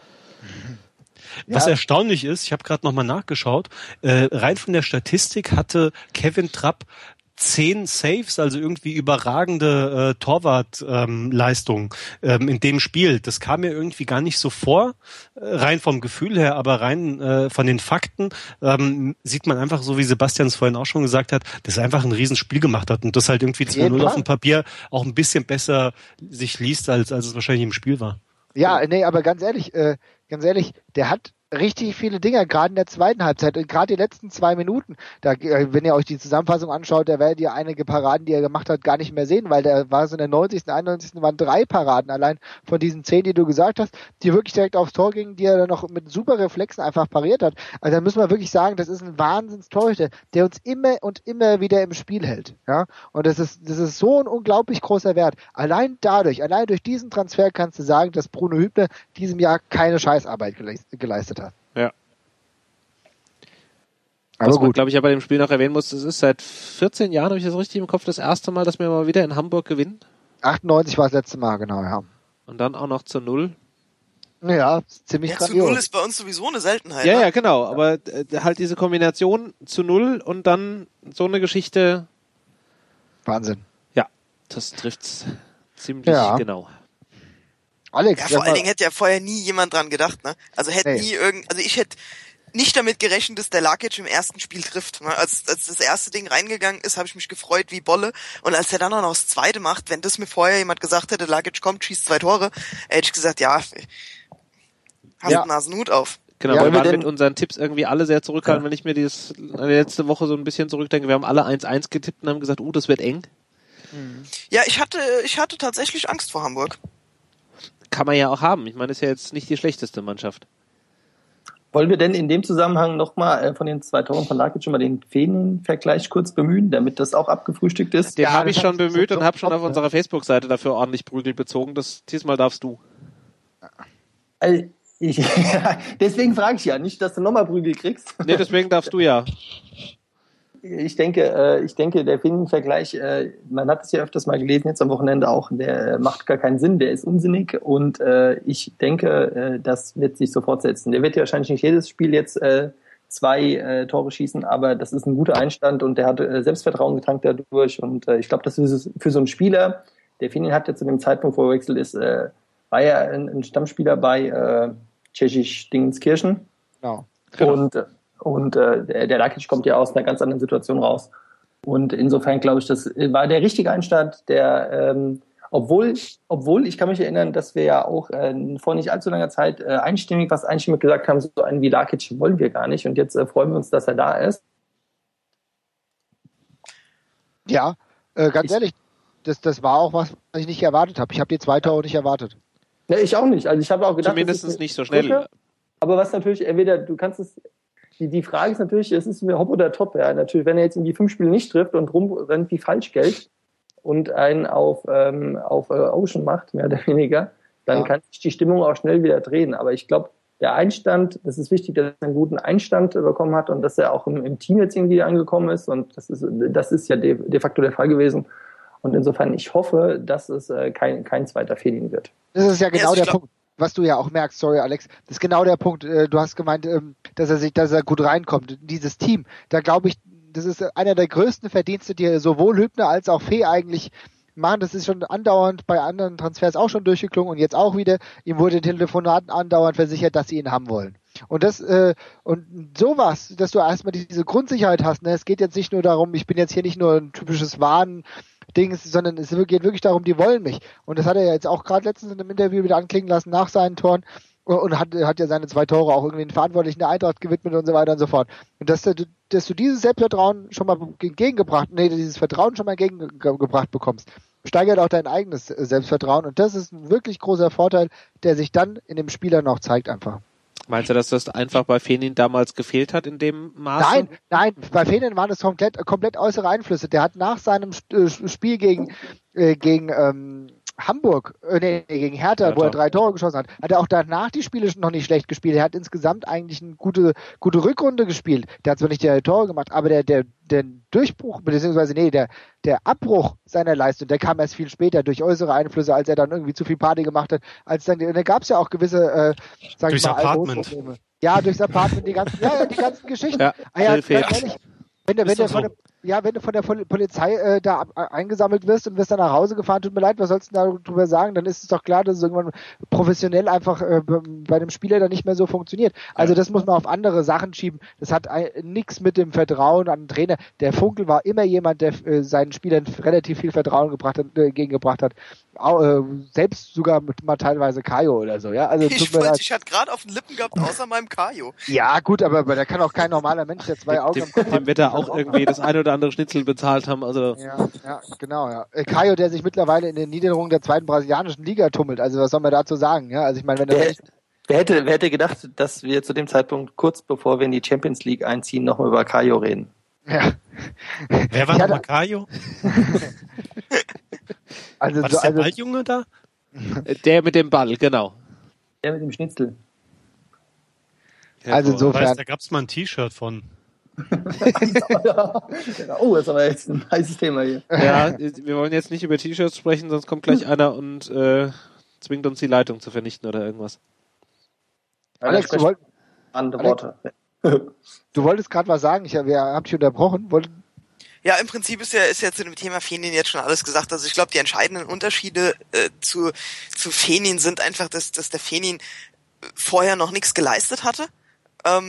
Was Ja. erstaunlich ist, ich habe gerade nochmal nachgeschaut, äh, rein von der Statistik hatte Kevin Trapp zehn Saves, also irgendwie überragende äh, Torwartleistung ähm, ähm, in dem Spiel. Das kam mir irgendwie gar nicht so vor, äh, rein vom Gefühl her, aber rein äh, von den Fakten ähm, sieht man einfach, so wie Sebastian es vorhin auch schon gesagt hat, dass er einfach ein Riesenspiel gemacht hat und das halt irgendwie zwei null auf dem Papier auch ein bisschen besser sich liest, als, als es wahrscheinlich im Spiel war. Ja, nee, aber ganz ehrlich, äh, ganz ehrlich, der hat richtig viele Dinger, gerade in der zweiten Halbzeit, gerade die letzten zwei Minuten. Da, wenn ihr euch die Zusammenfassung anschaut, da werdet ihr einige Paraden, die er gemacht hat, gar nicht mehr sehen, weil der war so in der neunzigsten, einundneunzigsten waren drei Paraden allein von diesen zehn, die du gesagt hast, die wirklich direkt aufs Tor gingen, die er dann noch mit super Reflexen einfach pariert hat. Also da müssen wir wirklich sagen, das ist ein Wahnsinns-Torhüter, der uns immer und immer wieder im Spiel hält. Ja, und das ist, das ist so ein unglaublich großer Wert. Allein dadurch, allein durch diesen Transfer kannst du sagen, dass Bruno Hübner diesem Jahr keine Scheißarbeit geleistet hat. Ja. Aber Was man, gut. glaube ich, ja bei dem Spiel noch erwähnen muss, es ist seit vierzehn Jahren, habe ich das richtig im Kopf, das erste Mal, dass wir mal wieder in Hamburg gewinnen. achtundneunzig war das letzte Mal, genau, ja. Und dann auch noch zu null. Ja, ziemlich Ja, zu grandios. null ist bei uns sowieso eine Seltenheit. Ja, ne? ja, genau. Aber äh, halt diese Kombination zu null und dann so eine Geschichte. Wahnsinn. Ja, das trifft's ziemlich Ja. genau. Alex, Ja, sag vor allen mal- Dingen hätte ja vorher nie jemand dran gedacht, ne? Also hätte Nee. nie irgend, also ich hätte nicht damit gerechnet, dass der Lakic im ersten Spiel trifft. Ne? Als, als das erste Ding reingegangen ist, habe ich mich gefreut wie Bolle. Und als er dann auch noch das zweite macht, wenn das mir vorher jemand gesagt hätte, Lakic kommt, schießt zwei Tore, hätte ich gesagt, ja, hast Ja. einen Nasenhut auf. Genau, Ja, wir waren denn- mit unseren Tipps irgendwie alle sehr zurückhaltend, Ja. wenn ich mir dieses an die letzte Woche so ein bisschen zurückdenke. Wir haben alle eins eins getippt und haben gesagt, uh, das wird eng. Ja, ich hatte, ich hatte tatsächlich Angst vor Hamburg. Kann man ja auch haben. Ich meine, ist ja jetzt nicht die schlechteste Mannschaft. Wollen wir denn in dem Zusammenhang nochmal äh, von den zwei Toren von Lakic schon mal den Fenin-Vergleich kurz bemühen, damit das auch abgefrühstückt ist? Den Ja, habe das ich schon hat- bemüht das und habe schon top, auf ja. unserer Facebook-Seite dafür ordentlich Prügel bezogen. Das, diesmal darfst du. Also, ich, deswegen frage ich ja, nicht, dass du nochmal Prügel kriegst. Nee, deswegen darfst du ja. Ich denke, äh, ich denke, der Fenin-Vergleich, äh, man hat es ja öfters mal gelesen, jetzt am Wochenende auch, der äh, macht gar keinen Sinn, der ist unsinnig und äh, ich denke, äh, das wird sich so fortsetzen. Der wird ja wahrscheinlich nicht jedes Spiel jetzt äh, zwei äh, Tore schießen, aber das ist ein guter Einstand und der hat äh, Selbstvertrauen getankt dadurch und äh, ich glaube, das ist für so einen Spieler, der Fenin hat ja zu dem Zeitpunkt, wo er wechselt ist, äh, war ja ein, ein Stammspieler bei äh, Tschechisch Dingenskirchen. Genau. Und, und äh, der, der Lakic kommt ja aus einer ganz anderen Situation raus. Und insofern glaube ich, das war der richtige Einstand, der, ähm, obwohl, obwohl ich kann mich erinnern, dass wir ja auch äh, vor nicht allzu langer Zeit äh, einstimmig, was einstimmig gesagt haben, so einen wie Lakic wollen wir gar nicht. Und jetzt äh, freuen wir uns, dass er da ist. Ja, äh, ganz Ich- ehrlich, das, das war auch was, was ich nicht erwartet habe. Ich habe die zwei Tore nicht erwartet. Ja, ich auch nicht. Also ich habe auch gedacht, Zumindest das ist eine nicht so schnell. Brücke. Aber was natürlich, entweder du kannst es, die, die Frage ist natürlich, es ist mir Hop oder Top. Ja, natürlich, wenn er jetzt in die fünf Spiele nicht trifft und rumrennt wie Falschgeld und einen auf, ähm, auf äh, Ocean macht, mehr oder weniger, dann Ja. kann sich die Stimmung auch schnell wieder drehen. Aber ich glaube, der Einstand, das ist wichtig, dass er einen guten Einstand bekommen hat und dass er auch im, im Team jetzt irgendwie angekommen ist. Und das ist, das ist ja de, de facto der Fall gewesen. Und insofern, ich hoffe, dass es äh, kein, kein zweiter Fehlin wird. Das ist ja genau also ich der glaub- Punkt, was du ja auch merkst, sorry Alex, das ist genau der Punkt, äh, du hast gemeint, ähm, dass er sich, dass er gut reinkommt, dieses Team, da glaube ich, das ist einer der größten Verdienste, die sowohl Hübner als auch Fee eigentlich machen, das ist schon andauernd bei anderen Transfers auch schon durchgeklungen und jetzt auch wieder, ihm wurde in Telefonaten andauernd versichert, dass sie ihn haben wollen. Und das, äh, und sowas, dass du erstmal diese Grundsicherheit hast, ne, es geht jetzt nicht nur darum, ich bin jetzt hier nicht nur ein typisches Wahn, Dings, sondern es geht wirklich darum, die wollen mich. Und das hat er ja jetzt auch gerade letztens in einem Interview wieder anklingen lassen nach seinen Toren und hat, hat ja seine zwei Tore auch irgendwie den Verantwortlichen der Eintracht gewidmet und so weiter und so fort. Und dass du, dass du dieses Selbstvertrauen schon mal entgegengebracht, nee, dieses Vertrauen schon mal entgegengebracht bekommst, steigert auch dein eigenes Selbstvertrauen und das ist ein wirklich großer Vorteil, der sich dann in dem Spieler noch zeigt einfach. Meinst du, dass das einfach bei Fenin damals gefehlt hat in dem Maße? Nein, nein, bei Fenin waren es komplett, komplett äußere Einflüsse. Der hat nach seinem äh, Spiel gegen, äh, gegen ähm, Hamburg, äh, nee, gegen Hertha, Hertha. wo er drei Tore geschossen hat, hat er auch danach die Spiele noch nicht schlecht gespielt. Er hat insgesamt eigentlich eine gute, gute Rückrunde gespielt. Der hat zwar nicht die Tore gemacht, aber der, der, der Durchbruch, beziehungsweise nee, der, der Abbruch seiner Leistung, der kam erst viel später durch äußere Einflüsse, als er dann irgendwie zu viel Party gemacht hat. Als dann, da gab es ja auch gewisse, äh, sag Durchs ich mal, Apartment. Alkoholprobleme. Ja, durchs Apartment, die ganzen, ja, ja, die ganzen Geschichten. Ja, ah, ja, Phil ganz fehlt. ehrlich, wenn du, wenn Ist du doch von so. der, ja, wenn du von der Pol- Polizei äh, da ab, eingesammelt wirst und wirst dann nach Hause gefahren, tut mir leid, was sollst du denn darüber sagen? Dann ist es doch klar, dass es irgendwann professionell einfach äh, bei dem Spieler dann nicht mehr so funktioniert. Also das muss man auf andere Sachen schieben. Das hat nichts mit dem Vertrauen an den Trainer. Der Funkel war immer jemand, der äh, seinen Spielern relativ viel Vertrauen gebracht hat, äh, entgegengebracht hat. Auch, äh, selbst sogar mit mal teilweise Kajo oder so, ja. Also Ich, tut mir wollte, leid. ich hatte gerade auf den Lippen gehabt, außer meinem Kajo. Ja, gut, aber, aber da kann auch kein normaler Mensch, der zwei Augen Dem, am Kopf dem hat, wird er auch irgendwie das eine oder andere Schnitzel bezahlt haben. Also Ja, ja, genau, ja. Äh, Kajo, der sich mittlerweile in den Niederungen der zweiten brasilianischen Liga tummelt. Also was soll man dazu sagen? Ja, also ich meine, wenn er Wer, wer, hätte, wer hätte gedacht, dass wir zu dem Zeitpunkt, kurz bevor wir in die Champions League einziehen, nochmal über Kajo reden? ja. Wer war Ja, nochmal da- Kajo? Also, War so, das der also Balljunge da? äh, der mit dem Ball, genau. Der mit dem Schnitzel. Also Ich insofern- weiß, da gab's mal ein T-Shirt von. Oh, das ist aber jetzt ein heißes Thema hier. Ja, wir wollen jetzt nicht über T-Shirts sprechen, sonst kommt gleich einer und äh, zwingt uns die Leitung zu vernichten oder irgendwas. Alex, du, wollt, andere Alex? Worte. du wolltest gerade was sagen. Ich habe hab dich unterbrochen. Wollt, Ja, im Prinzip ist ja, ist ja zu dem Thema Fenin jetzt schon alles gesagt. Also ich glaube, die entscheidenden Unterschiede äh, zu, zu Fenin sind einfach, dass, dass der Fenin vorher noch nichts geleistet hatte. Ähm,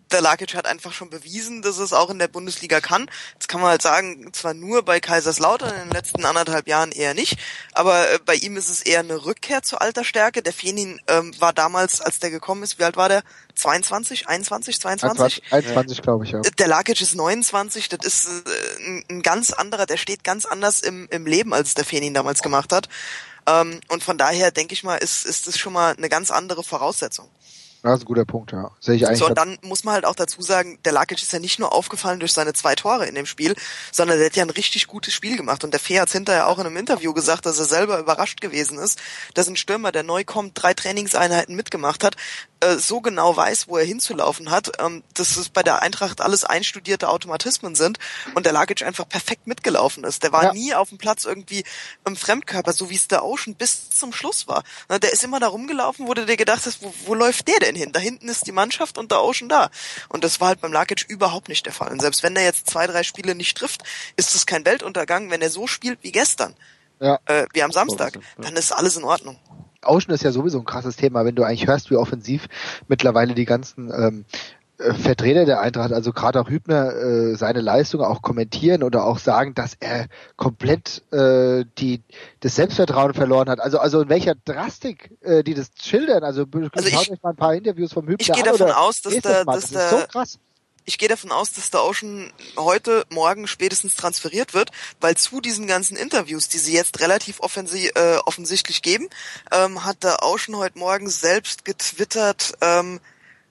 der Lakic hat einfach schon bewiesen, dass es auch in der Bundesliga kann. Das kann man halt sagen, zwar nur bei Kaiserslautern in den letzten anderthalb Jahren eher nicht, aber äh, bei ihm ist es eher eine Rückkehr zur alter Stärke. Der Fenin ähm, war damals, als der gekommen ist, wie alt war der? zweiundzwanzig, einundzwanzig, zweiundzwanzig? einundzwanzig, glaube ich, ja. Der Lakic ist neunundzwanzig, das ist äh, ein, ein ganz anderer, der steht ganz anders im, im Leben, als der Fenin damals gemacht hat. Ähm, und von daher, denke ich mal, ist, ist das schon mal eine ganz andere Voraussetzung. Das ist ein guter Punkt, ja. Sehe ich eigentlich. So, und dann muss man halt auch dazu sagen, der Lakic ist ja nicht nur aufgefallen durch seine zwei Tore in dem Spiel, sondern der hat ja ein richtig gutes Spiel gemacht. Und der Fee hat hinterher auch in einem Interview gesagt, dass er selber überrascht gewesen ist, dass ein Stürmer, der neu kommt, drei Trainingseinheiten mitgemacht hat, äh, so genau weiß, wo er hinzulaufen hat, ähm, dass es bei der Eintracht alles einstudierte Automatismen sind und der Lakic einfach perfekt mitgelaufen ist. Der war Ja. nie auf dem Platz irgendwie im Fremdkörper, so wie es der Ocean bis zum Schluss war. Na, der ist immer da rumgelaufen, wo du dir gedacht hast, wo, wo läuft der denn hin? Da hinten ist die Mannschaft und der Ocean da. Und das war halt beim Lakic überhaupt nicht der Fall. Und selbst wenn er jetzt zwei, drei Spiele nicht trifft, ist es kein Weltuntergang, wenn er so spielt wie gestern, Ja. äh, wie am Samstag, dann ist alles in Ordnung. Ocean ist ja sowieso ein krasses Thema, wenn du eigentlich hörst, wie offensiv mittlerweile die ganzen ähm, äh, Vertreter der Eintracht, also gerade auch Hübner, äh, seine Leistung auch kommentieren oder auch sagen, dass er komplett äh, die das Selbstvertrauen verloren hat. Also also in welcher Drastik äh, die das schildern. Also, Also schaut ich- euch mal ein paar Interviews vom Hübner ich gehe an davon oder aus, dass lest der- das mal. dass Das der- ist so krass. Ich gehe davon aus, dass der Ocean heute, morgen spätestens transferiert wird, weil zu diesen ganzen Interviews, die sie jetzt relativ offensi- äh, offensichtlich geben, ähm, hat der Ocean heute Morgen selbst getwittert, ähm,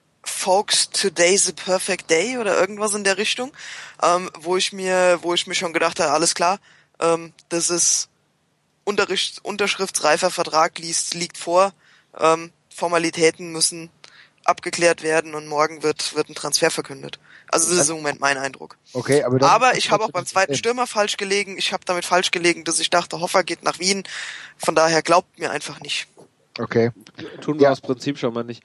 Folks, today's a perfect day oder irgendwas in der Richtung, ähm, wo ich mir, wo ich mir schon gedacht habe, alles klar, ähm, das ist Unterricht, unterschriftsreifer Vertrag liegt, liegt vor, ähm, Formalitäten müssen abgeklärt werden und morgen wird wird ein Transfer verkündet. Also das ist im Moment mein Eindruck. Okay, aber dann Aber ich habe auch beim trotzdem zweiten nicht Stürmer falsch gelegen. Ich habe damit falsch gelegen, dass ich dachte, Hoffer geht nach Wien. Von daher glaubt mir einfach nicht. Okay. Tun wir Ja. aus Prinzip schon mal nicht.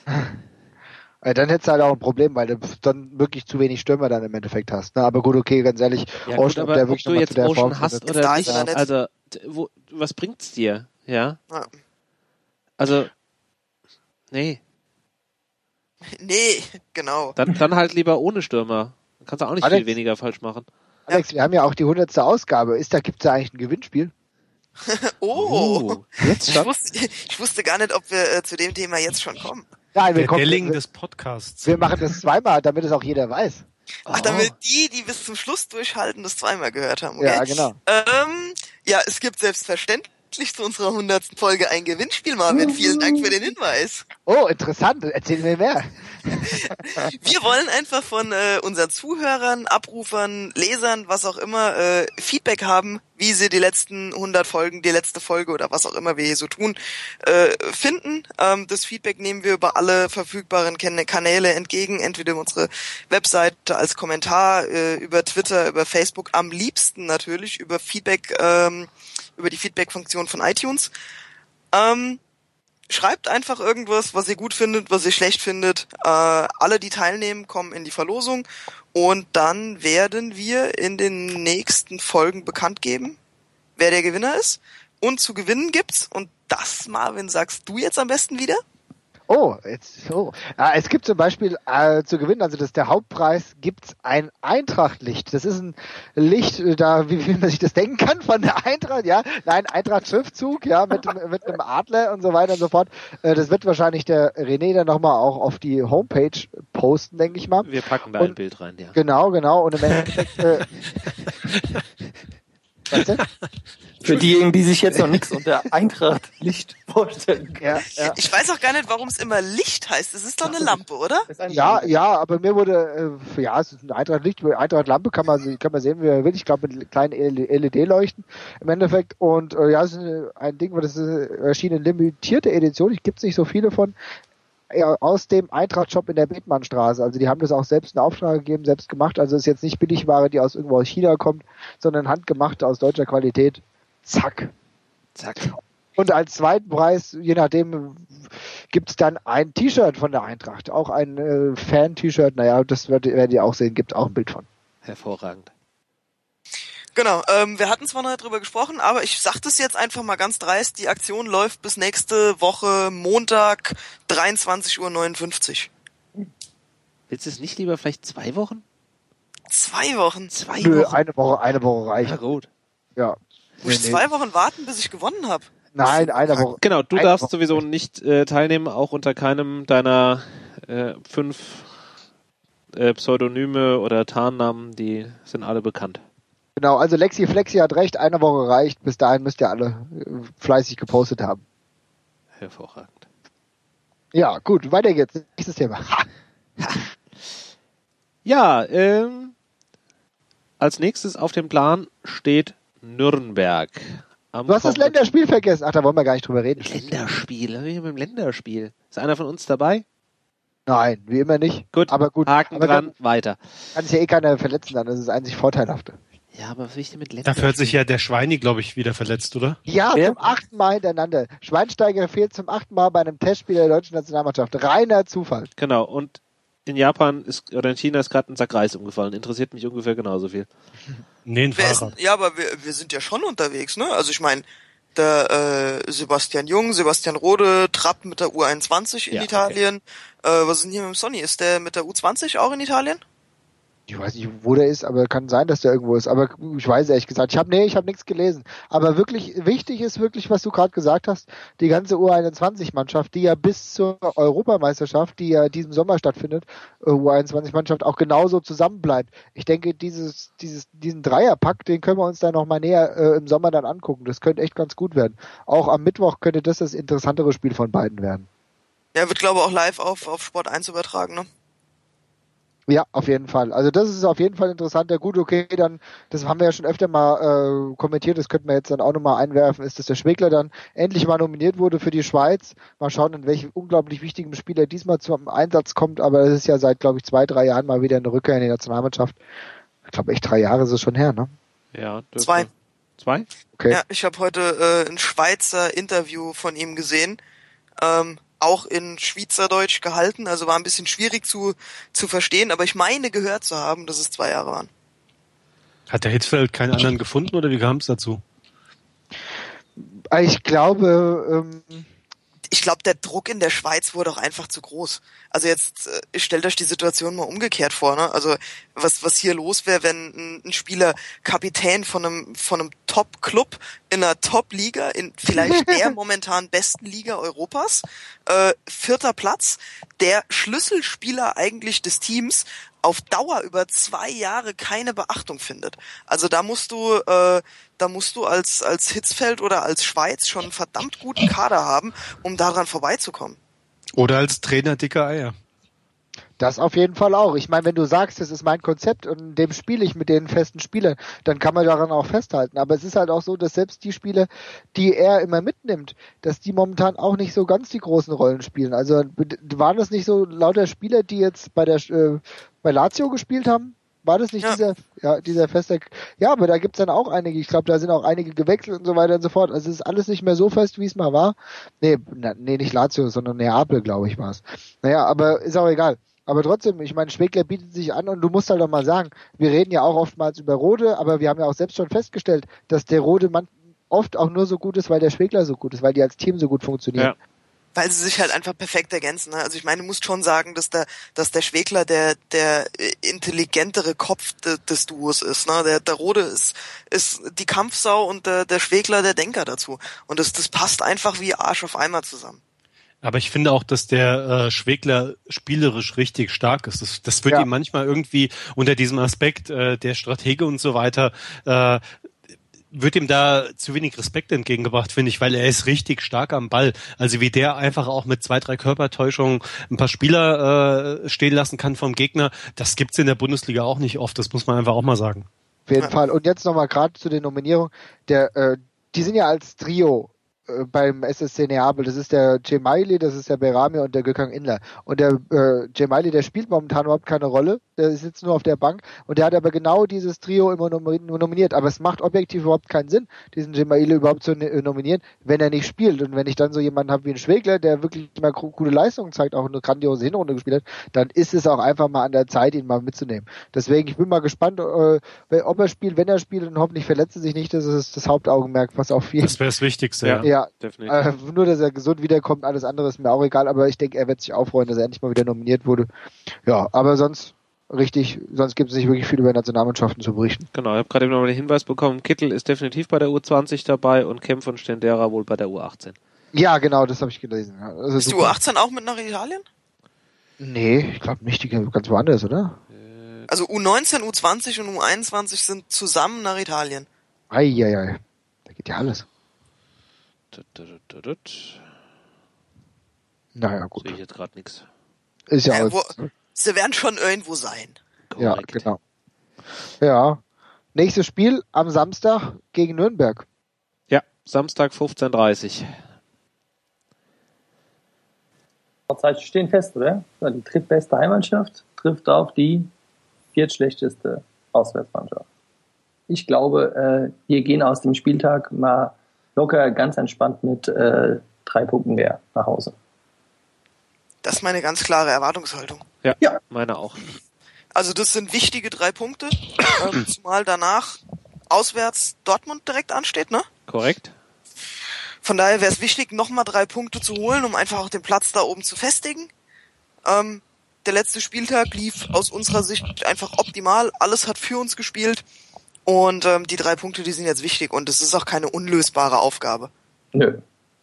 Äh, Dann hättest du halt auch ein Problem, weil du dann wirklich zu wenig Stürmer dann im Endeffekt hast. Ne? Aber gut, okay, ganz ehrlich, Ja, gut, Ocean, ob aber der ob wirklich du noch mal jetzt zu der Form Ocean hast findet. oder Da nicht, ist er nicht. also d- wo, was bringt's dir? Ja, Ja. also nee, Nee, genau. dann dann halt lieber ohne Stürmer. Dann kannst du auch nicht Alex? viel weniger falsch machen. Alex, wir haben ja auch die hundertste Ausgabe. Ist da gibt's da eigentlich ein Gewinnspiel? Oh, Uh, jetzt ich schon? wusste, ich wusste gar nicht, ob wir äh, zu dem Thema jetzt schon kommen. Nein, wir, Der kommen, Delling wir, des Podcasts. wir machen das zweimal, damit es auch jeder weiß. Ach, Oh. damit die, die bis zum Schluss durchhalten, das zweimal gehört haben, okay? Ja, genau. Ähm, ja, es gibt selbstverständlich zu unserer hundertsten Folge ein Gewinnspiel, Marvin. Vielen Dank für den Hinweis. Oh, interessant. Erzähl mir mehr. Wir wollen einfach von äh, unseren Zuhörern, Abrufern, Lesern, was auch immer, äh, Feedback haben, wie sie die letzten hundert Folgen, die letzte Folge oder was auch immer wir hier so tun, äh, finden. Ähm, das Feedback nehmen wir über alle verfügbaren Kan- Kanäle entgegen, entweder über unsere Webseite als Kommentar, äh, über Twitter, über Facebook, am liebsten natürlich über Feedback, ähm, über die Feedback-Funktion von iTunes. Ähm, Schreibt einfach irgendwas, was ihr gut findet, was ihr schlecht findet. Äh, alle, die teilnehmen, kommen in die Verlosung und dann werden wir in den nächsten Folgen bekannt geben, wer der Gewinner ist. Und zu gewinnen gibt's, und das, Marvin, sagst du jetzt am besten wieder? Oh, jetzt, oh. Ja, es gibt zum Beispiel äh, zu gewinnen, also das ist der Hauptpreis, gibt's ein Eintracht-Licht. Das ist ein Licht, äh, da wie, wie man sich das denken kann von der Eintracht, ja. Nein, Eintracht-Schriftzug, ja, mit, dem- mit einem Adler und so weiter und so fort. Äh, das wird wahrscheinlich der René dann nochmal auch auf die Homepage posten, denke ich mal. Wir packen da Und- ein Bild rein, ja. Genau, genau. Und im Endeffekt, äh, was denn? Für diejenigen, die sich jetzt noch nichts unter Eintracht-Licht vorstellen können. Ja, ja. Ich weiß auch gar nicht, warum es immer Licht heißt. Es ist doch eine Lampe, oder? Das ist ein Ja, Lampe. ja, aber mir wurde, äh, ja, es ist ein Eintracht-Licht, Eintracht-Lampe kann man, kann man sehen, wie er will. Ich glaube, mit kleinen L E D-Leuchten im Endeffekt. Und äh, ja, es ist ein, ein Ding, das ist äh, erschien in limitierte Edition. Ich gibt's nicht so viele von. Ja, aus dem Eintracht-Shop in der Bethmannstraße. Also die haben das auch selbst in Auftrag gegeben, selbst gemacht. Also es ist jetzt nicht Billigware, die aus irgendwo aus China kommt, sondern handgemacht aus deutscher Qualität. Zack. Zack. Und als zweiten Preis, je nachdem, gibt's dann ein T-Shirt von der Eintracht. Auch ein äh, Fan-T-Shirt. Naja, das werdet, werdet ihr auch sehen. Gibt auch ein Bild von. Hervorragend. Genau, ähm, wir hatten zwar noch nicht drüber gesprochen, aber ich sag das jetzt einfach mal ganz dreist, die Aktion läuft bis nächste Woche Montag, dreiundzwanzig Uhr neunundfünfzig. Willst du es nicht lieber vielleicht zwei Wochen? Zwei Wochen? Zwei Nö, Wochen? eine Woche, eine Woche reicht. Ja, gut. Ja. Muss ich Nee, nee. zwei Wochen warten, bis ich gewonnen habe? Nein, eine Woche. Genau, du eine darfst Woche. sowieso nicht äh, teilnehmen, auch unter keinem deiner äh, fünf äh, Pseudonyme oder Tarnnamen, die sind alle bekannt. Genau, also Lexi Flexi hat recht, eine Woche reicht. Bis dahin müsst ihr alle äh, fleißig gepostet haben. Hervorragend. Ja, gut, weiter geht's. Nächstes Thema. Ha. Ja, ähm, als nächstes auf dem Plan steht Nürnberg. Am Du hast das kommenden- Länderspiel vergessen. Ach, da wollen wir gar nicht drüber reden. Länderspiel, was ist mit dem Länderspiel? Ist einer von uns dabei? Nein, wie immer nicht. Gut, aber gut. Haken aber dran, Kann, weiter. kann sich ja eh keiner verletzen, dann. Das ist das einzig Vorteilhafte. Ja, aber was will ich denn mit Länderspiel? Dafür hat sich ja der Schweini, glaube ich, wieder verletzt, oder? Ja, Wer? zum achten Mal hintereinander. Schweinsteiger fehlt zum achten Mal bei einem Testspiel der deutschen Nationalmannschaft. Reiner Zufall. Genau, und in Japan ist, oder in China ist gerade ein Sack Reis umgefallen. Interessiert mich ungefähr genauso viel. Nee, ein Wer ist, Fahrrad. ja, aber wir, wir sind ja schon unterwegs, ne? Also ich meine, der äh, Sebastian Jung, Sebastian Rode, Trapp mit der U einundzwanzig in Ja, Italien. Äh, was ist denn hier mit dem Sonny? Ist der mit der U zwanzig auch in Italien? Ich weiß nicht, wo der ist, aber kann sein, dass der irgendwo ist. Aber ich weiß ehrlich gesagt, ich habe nee, ich habe nichts gelesen. Aber wirklich wichtig ist wirklich, was du gerade gesagt hast, die ganze U einundzwanzig-Mannschaft, die ja bis zur Europameisterschaft, die ja diesen Sommer stattfindet, äh, U einundzwanzig-Mannschaft auch genauso zusammenbleibt. Ich denke, dieses, dieses, diesen Dreierpack, den können wir uns dann noch mal näher äh, im Sommer dann angucken. Das könnte echt ganz gut werden. Auch am Mittwoch könnte das das interessantere Spiel von beiden werden. Ja, wird glaube ich auch live auf, auf Sport eins übertragen, ne? Ja, auf jeden Fall. Also das ist auf jeden Fall interessant. Ja gut, okay, dann, das haben wir ja schon öfter mal äh, kommentiert, das könnten wir jetzt dann auch nochmal einwerfen, ist, dass der Schwegler dann endlich mal nominiert wurde für die Schweiz. Mal schauen, in welchem unglaublich wichtigen Spiel er diesmal zum Einsatz kommt, aber es ist ja seit, glaube ich, zwei, drei Jahren mal wieder eine Rückkehr in die Nationalmannschaft. Ich glaube, echt drei Jahre ist es schon her, ne? Ja, dürfte- Zwei. Zwei? Okay. Ja, ich habe heute äh, ein Schweizer Interview von ihm gesehen. Ähm, auch in Schweizerdeutsch gehalten, also war ein bisschen schwierig zu zu verstehen, aber ich meine gehört zu haben, dass es zwei Jahre waren. Hat der Hitzfeld keinen anderen gefunden oder wie kam es dazu? Ich glaube, ähm, Ich glaube, der Druck in der Schweiz wurde auch einfach zu groß. Also jetzt äh, stellt euch die Situation mal umgekehrt vor, ne? Also was was hier los wäre, wenn ein, ein Spieler Kapitän von einem von einem Top-Club in einer Top-Liga, in vielleicht der momentan besten Liga Europas, äh, vierter Platz, der Schlüsselspieler eigentlich des Teams auf Dauer über zwei Jahre keine Beachtung findet. Also da musst du, äh, da musst du als als Hitzfeld oder als Schweiz schon einen verdammt guten Kader haben, um daran vorbeizukommen. Oder als Trainer dicke Eier. das auf jeden Fall auch. Ich meine, wenn du sagst, das ist mein Konzept und in dem spiele ich mit den festen Spielern, dann kann man daran auch festhalten. Aber es ist halt auch so, dass selbst die Spieler, die er immer mitnimmt, dass die momentan auch nicht so ganz die großen Rollen spielen. Also waren das nicht so lauter Spieler, die jetzt bei der äh, bei Lazio gespielt haben? War das nicht Ja. dieser, ja, dieser feste, ja, aber da gibt's dann auch einige, ich glaube, da sind auch einige gewechselt und so weiter und so fort. Also es ist alles nicht mehr so fest, wie es mal war. Nee, na, nee, nicht Lazio, sondern Neapel, glaube ich, war's. Naja, aber ist auch egal. Aber trotzdem, ich meine, Schwegler bietet sich an und du musst halt auch mal sagen, wir reden ja auch oftmals über Rode, aber wir haben ja auch selbst schon festgestellt, dass der Rode man oft auch nur so gut ist, weil der Schwegler so gut ist, weil die als Team so gut funktionieren. Ja. Weil sie sich halt einfach perfekt ergänzen. Ne? Also ich meine, du musst schon sagen, dass der, dass der Schwegler der, der intelligentere Kopf de, des Duos ist. Ne? Der, der Rode ist, ist die Kampfsau und der, der Schwegler der Denker dazu. Und das, das passt einfach wie Arsch auf Eimer zusammen. Aber ich finde auch, dass der äh, Schwegler spielerisch richtig stark ist. Das, das wird Ja. ihm manchmal irgendwie unter diesem Aspekt äh, der Stratege und so weiter äh, wird ihm da zu wenig Respekt entgegengebracht, finde ich, weil er ist richtig stark am Ball. Also wie der einfach auch mit zwei, drei Körpertäuschungen ein paar Spieler äh, stehen lassen kann vom Gegner, das gibt's in der Bundesliga auch nicht oft, das muss man einfach auch mal sagen. Auf jeden Ja. Fall. Und jetzt nochmal gerade zu den Nominierungen. Der, äh, die sind ja als Trio äh, beim S S C Neapel. Das ist der Cemaili, das ist der Berami und der Gökhan Inler. Und der äh, Cemaili, der spielt momentan überhaupt keine Rolle. Der sitzt nur auf der Bank. Und der hat aber genau dieses Trio immer nominiert. Aber es macht objektiv überhaupt keinen Sinn, diesen Cemaili überhaupt zu nominieren, wenn er nicht spielt. Und wenn ich dann so jemanden habe wie einen Schwegler, der wirklich mal gute Leistungen zeigt, auch eine grandiose Hinrunde gespielt hat, dann ist es auch einfach mal an der Zeit, ihn mal mitzunehmen. Deswegen, ich bin mal gespannt, äh, ob er spielt, wenn er spielt und hoffentlich verletzt er sich nicht. Das ist das Hauptaugenmerk, was auf jeden Das wäre das Wichtigste, Ja. ja. Ja, definitiv. äh, nur, dass er gesund wiederkommt, alles andere ist mir auch egal, aber ich denke, er wird sich auch freuen, dass er endlich mal wieder nominiert wurde. Ja, aber sonst richtig, sonst gibt es nicht wirklich viel über Nationalmannschaften zu berichten. Genau, ich habe gerade eben noch mal den Hinweis bekommen, Kittel ist definitiv bei der U zwanzig dabei und Kempf und Stendera wohl bei der U achtzehn. Ja, genau, das habe ich gelesen. Also Ist die U achtzehn auch mit nach Italien? Nee, ich glaube nicht, die gehen ganz woanders, oder? Also U neunzehn, U zwanzig und U einundzwanzig sind zusammen nach Italien. Eieiei, da geht ja alles. Naja, gut. Sehe ich jetzt gerade nichts. Ist ja Äh, alles. wo, sie werden schon irgendwo sein. Ja, Korrekt. genau. Ja. Nächstes Spiel am Samstag gegen Nürnberg. Ja, Samstag fünfzehn Uhr dreißig. Vorzeichen stehen fest, oder? Die drittbeste Heimmannschaft trifft auf die viertschlechteste Auswärtsmannschaft. Ich glaube, äh, wir gehen aus dem Spieltag mal locker ganz entspannt mit äh, drei Punkten mehr nach Hause. Das ist meine ganz klare Erwartungshaltung. Ja, Ja. meine auch. Also das sind wichtige drei Punkte, ähm, zumal danach auswärts Dortmund direkt ansteht, ne? Korrekt. Von daher wäre es wichtig, nochmal drei Punkte zu holen, um einfach auch den Platz da oben zu festigen. Ähm, der letzte Spieltag lief aus unserer Sicht einfach optimal. Alles hat für uns gespielt. Und ähm, die drei Punkte, die sind jetzt wichtig. Und es ist auch keine unlösbare Aufgabe. Nö.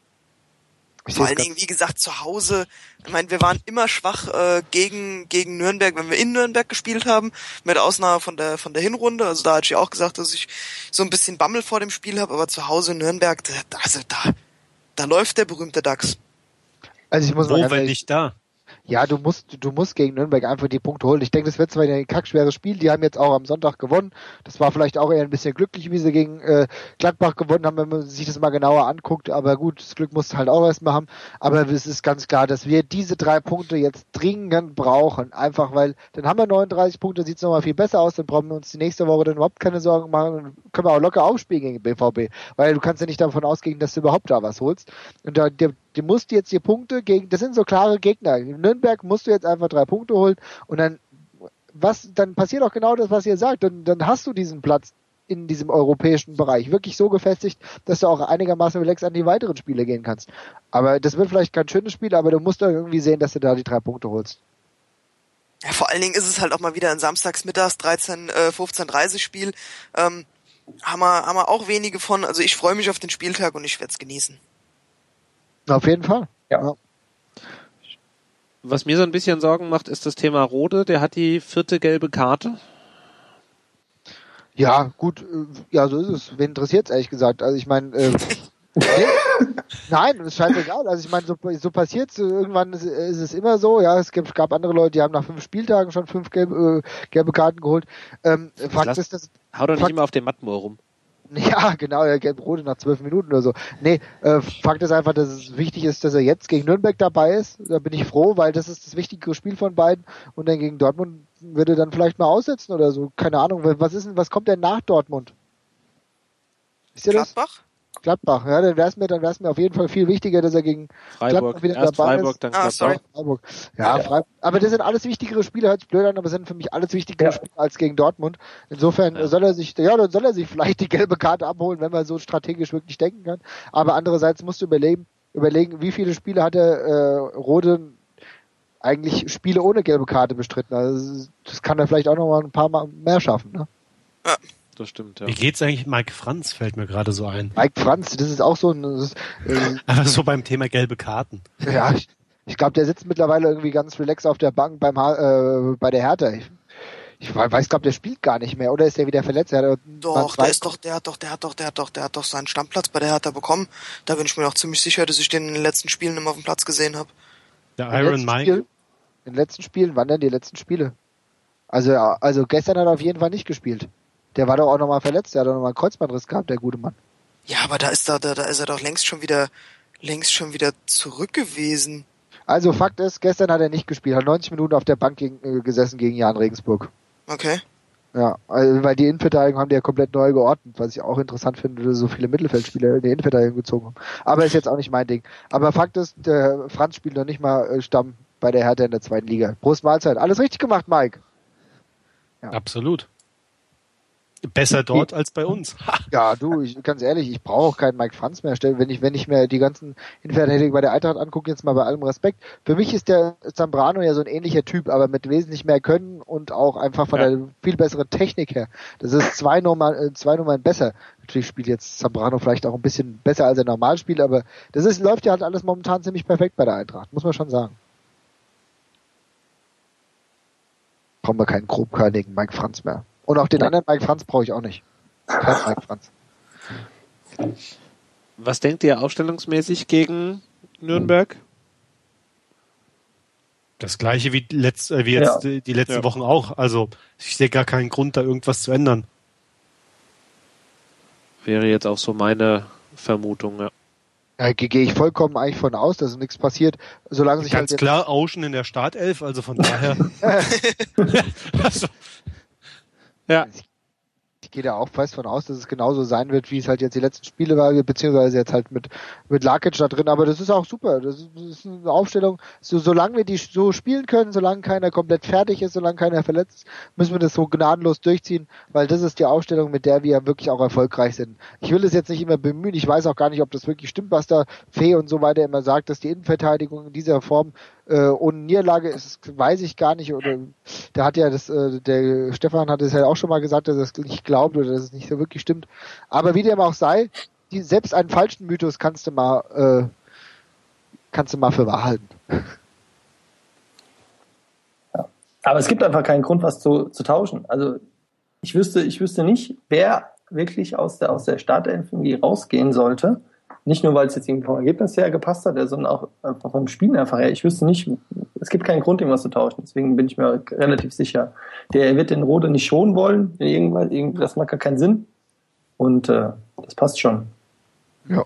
Ich Vor seh's allen grad- Dingen, wie gesagt, zu Hause. Ich meine, wir waren immer schwach äh, gegen gegen Nürnberg, wenn wir in Nürnberg gespielt haben, mit Ausnahme von der von der Hinrunde. Also da hatte ich auch gesagt, dass ich so ein bisschen Bammel vor dem Spiel habe, aber zu Hause in Nürnberg, da, also da da läuft der berühmte DAX. Also ich muss Wo, mal ganz wenn ehrlich- nicht da? Ja, du musst, du musst gegen Nürnberg einfach die Punkte holen. Ich denke, das wird zwar ein kackschweres Spiel. Die haben jetzt auch am Sonntag gewonnen. Das war vielleicht auch eher ein bisschen glücklich, wie sie gegen äh, Gladbach gewonnen haben, wenn man sich das mal genauer anguckt. Aber gut, das Glück musst du halt auch erstmal haben. Aber es ist ganz klar, dass wir diese drei Punkte jetzt dringend brauchen. Einfach, weil dann haben wir neununddreißig Punkte, sieht es nochmal viel besser aus. Dann brauchen wir uns die nächste Woche dann überhaupt keine Sorgen machen. Dann können wir auch locker aufspielen gegen B V B. Weil du kannst ja nicht davon ausgehen, dass du überhaupt da was holst. Und da, der, du musst jetzt die Punkte gegen, das sind so klare Gegner. In Nürnberg musst du jetzt einfach drei Punkte holen und dann, was, dann passiert auch genau das, was ihr sagt. Dann, dann hast du diesen Platz in diesem europäischen Bereich wirklich so gefestigt, dass du auch einigermaßen relax an die weiteren Spiele gehen kannst. Aber das wird vielleicht kein schönes Spiel, aber du musst dann irgendwie sehen, dass du da die drei Punkte holst. Ja, vor allen Dingen ist es halt auch mal wieder ein samstagsmittags dreizehn, äh, fünfzehn Uhr dreißig Spiel. Ähm, haben wir, haben wir auch wenige von. Also ich freue mich auf den Spieltag und ich werde es genießen. Auf jeden Fall. Ja. Was mir so ein bisschen Sorgen macht, ist das Thema Rode. Der hat die vierte gelbe Karte. Ja, gut, äh, ja, so ist es. Wen interessiert's ehrlich gesagt? Also ich meine, äh, nee, nein, das ist scheißegal. Also ich meine, so, so passiert's. Irgendwann ist, ist es immer so. Ja, es gab, gab andere Leute, die haben nach fünf Spieltagen schon fünf gelbe, äh, gelbe Karten geholt. Ähm, Fakt Lass- ist, dass Hau doch nicht Fakt- immer auf dem Mattenmoor rum. ja, genau, er gelb-rote nach zwölf Minuten oder so. Nee, äh, Fakt ist einfach, dass es wichtig ist, dass er jetzt gegen Nürnberg dabei ist. Da bin ich froh, weil das ist das wichtigere Spiel von beiden. Und dann gegen Dortmund würde dann vielleicht mal aussetzen oder so. Keine Ahnung, was ist denn, was kommt denn nach Dortmund? Wisst ihr das? Gladbach? Gladbach, ja, dann wäre es mir, dann wäre es mir auf jeden Fall viel wichtiger, dass er gegen Freiburg. Gladbach wieder Erst dabei Freiburg, ist. dann Ah, Gladbach. sorry. Freiburg. Ja, Ja. Freiburg. Aber das sind alles wichtigere Spiele, hört sich blöd an, aber sind für mich alles wichtigere Ja. Spiele als gegen Dortmund. Insofern Ja. soll er sich, ja, dann soll er sich vielleicht die gelbe Karte abholen, wenn man so strategisch wirklich denken kann. Aber andererseits musst du überlegen, überlegen, wie viele Spiele hat der äh, Rode eigentlich Spiele ohne gelbe Karte bestritten. Also das kann er vielleicht auch noch mal ein paar Mal mehr schaffen. Ne? Das stimmt, ja. Wie geht's eigentlich Mike Franz, fällt mir gerade so ein. Mike Franz, das ist auch so ein, das ist, äh, Aber so beim Thema gelbe Karten. ja, ich, ich glaube, der sitzt mittlerweile irgendwie ganz relax auf der Bank beim H- äh, bei der Hertha. Ich, ich weiß, glaube, der spielt gar nicht mehr, oder ist der wieder verletzt? Er hat Doch, der ist doch, der hat doch, der hat doch, der hat doch, der hat doch seinen Stammplatz bei der Hertha bekommen. Da bin ich mir auch ziemlich sicher, dass ich den in den letzten Spielen immer auf dem Platz gesehen habe. Der in den Iron letzten Mike. Spielen- In den letzten Spielen, wann denn die letzten Spiele? Also, ja, also gestern hat er auf jeden Fall nicht gespielt. Der war doch auch nochmal verletzt, der hat doch nochmal einen Kreuzbandriss gehabt, der gute Mann. Ja, aber da ist da, da, da ist er doch längst schon wieder, längst schon wieder zurück gewesen. Also Fakt ist, gestern hat er nicht gespielt, hat neunzig Minuten auf der Bank gegen, äh, gesessen gegen Jan Regensburg. Okay. Ja, also, weil die Innenverteidigung haben die ja komplett neu geordnet, was ich auch interessant finde, dass so viele Mittelfeldspieler in die Innenverteidigung gezogen haben. Aber ist jetzt auch nicht mein Ding. Aber Fakt ist, der Franz spielt noch nicht mal äh, Stamm bei der Hertha in der zweiten Liga. Prost Mahlzeit. Alles richtig gemacht, Mike. Ja. Absolut. Besser dort als bei uns. Ja, du, ich, ganz ehrlich, ich brauche auch keinen Mike Franz mehr. Wenn ich, wenn ich mir die ganzen Innenverteidiger bei der Eintracht angucke, jetzt mal bei allem Respekt. Für mich ist der Zambrano ja so ein ähnlicher Typ, aber mit wesentlich mehr Können und auch einfach von ja. der viel besseren Technik her. Das ist zwei Nummern, zwei Nummern besser. Natürlich spielt jetzt Zambrano vielleicht auch ein bisschen besser, als er normal spielt, aber das ist, läuft ja halt alles momentan ziemlich perfekt bei der Eintracht, muss man schon sagen. Brauchen wir keinen grobkörnigen Mike Franz mehr. Und auch den anderen Mike Franz brauche ich auch nicht. Kein Mike Franz. Was denkt ihr aufstellungsmäßig gegen Nürnberg? Das gleiche wie, letzt, äh, wie jetzt ja. die letzten ja. Wochen auch. Also ich sehe gar keinen Grund, da irgendwas zu ändern. Wäre jetzt auch so meine Vermutung, ja. Da gehe ich vollkommen eigentlich von aus, dass nichts passiert, solange sich Ganz halt... klar Auschen in der Startelf, also von daher... also, ja. Ich gehe da auch fest von aus, dass es genauso sein wird, wie es halt jetzt die letzten Spiele war, beziehungsweise jetzt halt mit mit Lakic da drin, aber das ist auch super. Das ist, das ist eine Aufstellung, so solange wir die so spielen können, solange keiner komplett fertig ist, solange keiner verletzt ist, müssen wir das so gnadenlos durchziehen, weil das ist die Aufstellung, mit der wir wirklich auch erfolgreich sind. Ich will das jetzt nicht immer bemühen, ich weiß auch gar nicht, ob das wirklich stimmt, was da Fee und so weiter immer sagt, dass die Innenverteidigung in dieser Form äh, ohne Niederlage ist, weiß ich gar nicht, oder da hat ja das, äh, der Stefan hat es ja auch schon mal gesagt, dass er es nicht glaubt oder dass es nicht so wirklich stimmt. Aber wie dem auch sei, die, selbst einen falschen Mythos kannst du mal, äh, kannst du mal für wahr halten. Ja. Aber es gibt einfach keinen Grund, was zu, zu tauschen. Also ich wüsste, ich wüsste nicht, wer wirklich aus der, aus der Startelf irgendwie rausgehen sollte. Nicht nur, weil es jetzt irgendwie vom Ergebnis her gepasst hat, sondern auch einfach vom Spielen einfach her. Ich wüsste nicht, es gibt keinen Grund, irgendwas zu tauschen. Deswegen bin ich mir relativ sicher. Der wird den Rode nicht schonen wollen. Irgendwas, das macht gar keinen Sinn. Und äh, das passt schon. Ja.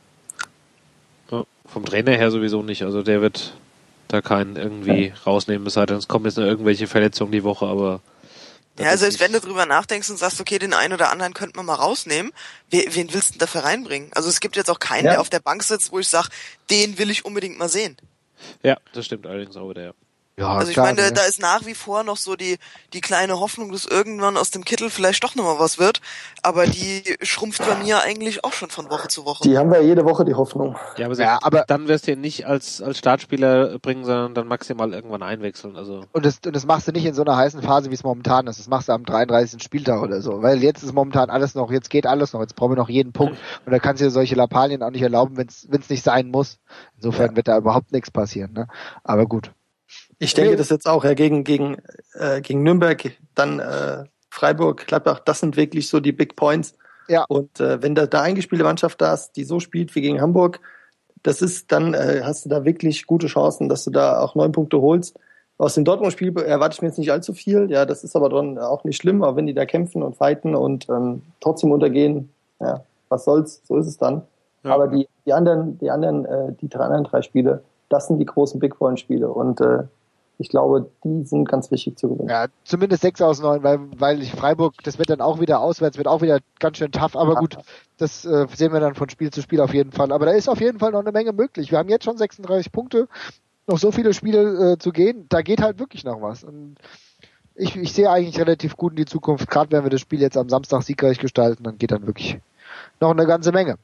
ja. Vom Trainer her sowieso nicht. Also der wird da keinen irgendwie ja. rausnehmen. Es sei denn, es kommen jetzt noch irgendwelche Verletzungen die Woche, aber... Ja, selbst wenn du drüber nachdenkst und sagst, okay, den einen oder anderen könnte man mal rausnehmen, wen, wen willst du denn dafür reinbringen? Also es gibt jetzt auch keinen, ja. der auf der Bank sitzt, wo ich sage, den will ich unbedingt mal sehen. Ja, das stimmt allerdings auch wieder, ja. Ja, also ich klar, meine, ne? da ist nach wie vor noch so die die kleine Hoffnung, dass irgendwann aus dem Kittel vielleicht doch nochmal was wird, aber die schrumpft bei mir eigentlich auch schon von Woche zu Woche. Die haben wir jede Woche, die Hoffnung. Ja, aber, so, ja, aber dann wirst du ihn nicht als als Startspieler bringen, sondern dann maximal irgendwann einwechseln. Also und das, und das machst du nicht in so einer heißen Phase, wie es momentan ist. Das machst du am dreiunddreißigsten Spieltag oder so, weil jetzt ist momentan alles noch, jetzt geht alles noch, jetzt brauchen wir noch jeden Punkt und da kannst du dir solche Lappalien auch nicht erlauben, wenn es nicht sein muss. Insofern ja. wird da überhaupt nichts passieren, ne? Aber gut. Ich denke, das jetzt auch ja, gegen gegen äh, gegen Nürnberg, dann äh, Freiburg, Gladbach, das sind wirklich so die Big Points. Ja. Und äh, wenn da da eingespielte Mannschaft da ist, die so spielt wie gegen Hamburg, das ist dann äh, hast du da wirklich gute Chancen, dass du da auch neun Punkte holst. Aus dem Dortmund-Spiel erwarte ich mir jetzt nicht allzu viel. Ja, das ist aber dann auch nicht schlimm, aber wenn die da kämpfen und fighten und ähm, trotzdem untergehen, ja, was soll's, so ist es dann. Ja. Aber die die anderen die anderen äh, die drei anderen drei Spiele, das sind die großen Big Point-Spiele und äh, ich glaube, die sind ganz wichtig zu gewinnen. Ja, zumindest sechs aus neun, weil, weil ich Freiburg, das wird dann auch wieder auswärts, wird auch wieder ganz schön tough, aber gut, das äh, sehen wir dann von Spiel zu Spiel auf jeden Fall. Aber da ist auf jeden Fall noch eine Menge möglich. Wir haben jetzt schon sechsunddreißig Punkte, noch so viele Spiele äh, zu gehen, da geht halt wirklich noch was. Und ich, ich sehe eigentlich relativ gut in die Zukunft, gerade wenn wir das Spiel jetzt am Samstag siegreich gestalten, dann geht dann wirklich noch eine ganze Menge.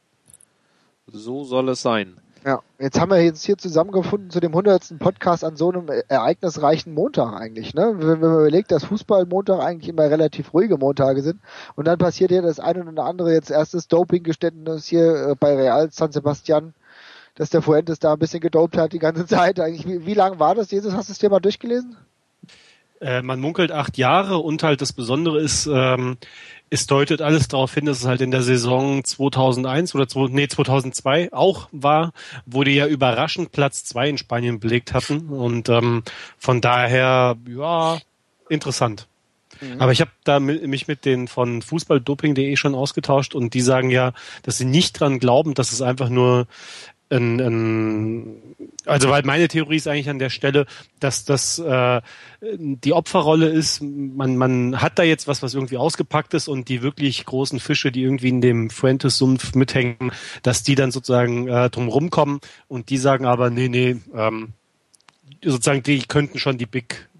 So soll es sein. Ja, jetzt haben wir jetzt hier zusammengefunden zu dem hundertsten Podcast an so einem ereignisreichen Montag eigentlich, ne? Wenn man überlegt, dass Fußballmontag eigentlich immer relativ ruhige Montage sind und dann passiert hier das eine oder andere, jetzt erstes Dopinggeständnis hier bei Real San Sebastian, dass der Fuentes da ein bisschen gedopt hat die ganze Zeit. Eigentlich, wie, wie lange war das, Jesus? Hast du das Thema durchgelesen? Äh, man munkelt acht Jahre und halt das Besondere ist, ähm, es deutet alles darauf hin, dass es halt in der Saison zweitausendeins oder zwei, nee, zweitausendzwei auch war, wo die ja überraschend Platz zwei in Spanien belegt hatten und ähm, von daher, ja, interessant. Mhm. Aber ich habe da mit, mich mit den von fußballdoping punkt de schon ausgetauscht und die sagen ja, dass sie nicht dran glauben, dass es einfach nur Ein, ein, also weil meine Theorie ist eigentlich an der Stelle, dass das äh, die Opferrolle ist, man man hat da jetzt was, was irgendwie ausgepackt ist und die wirklich großen Fische, die irgendwie in dem Fuentes-Sumpf mithängen, dass die dann sozusagen äh, drum rumkommen und die sagen aber, nee, nee, ähm, sozusagen die könnten schon die Big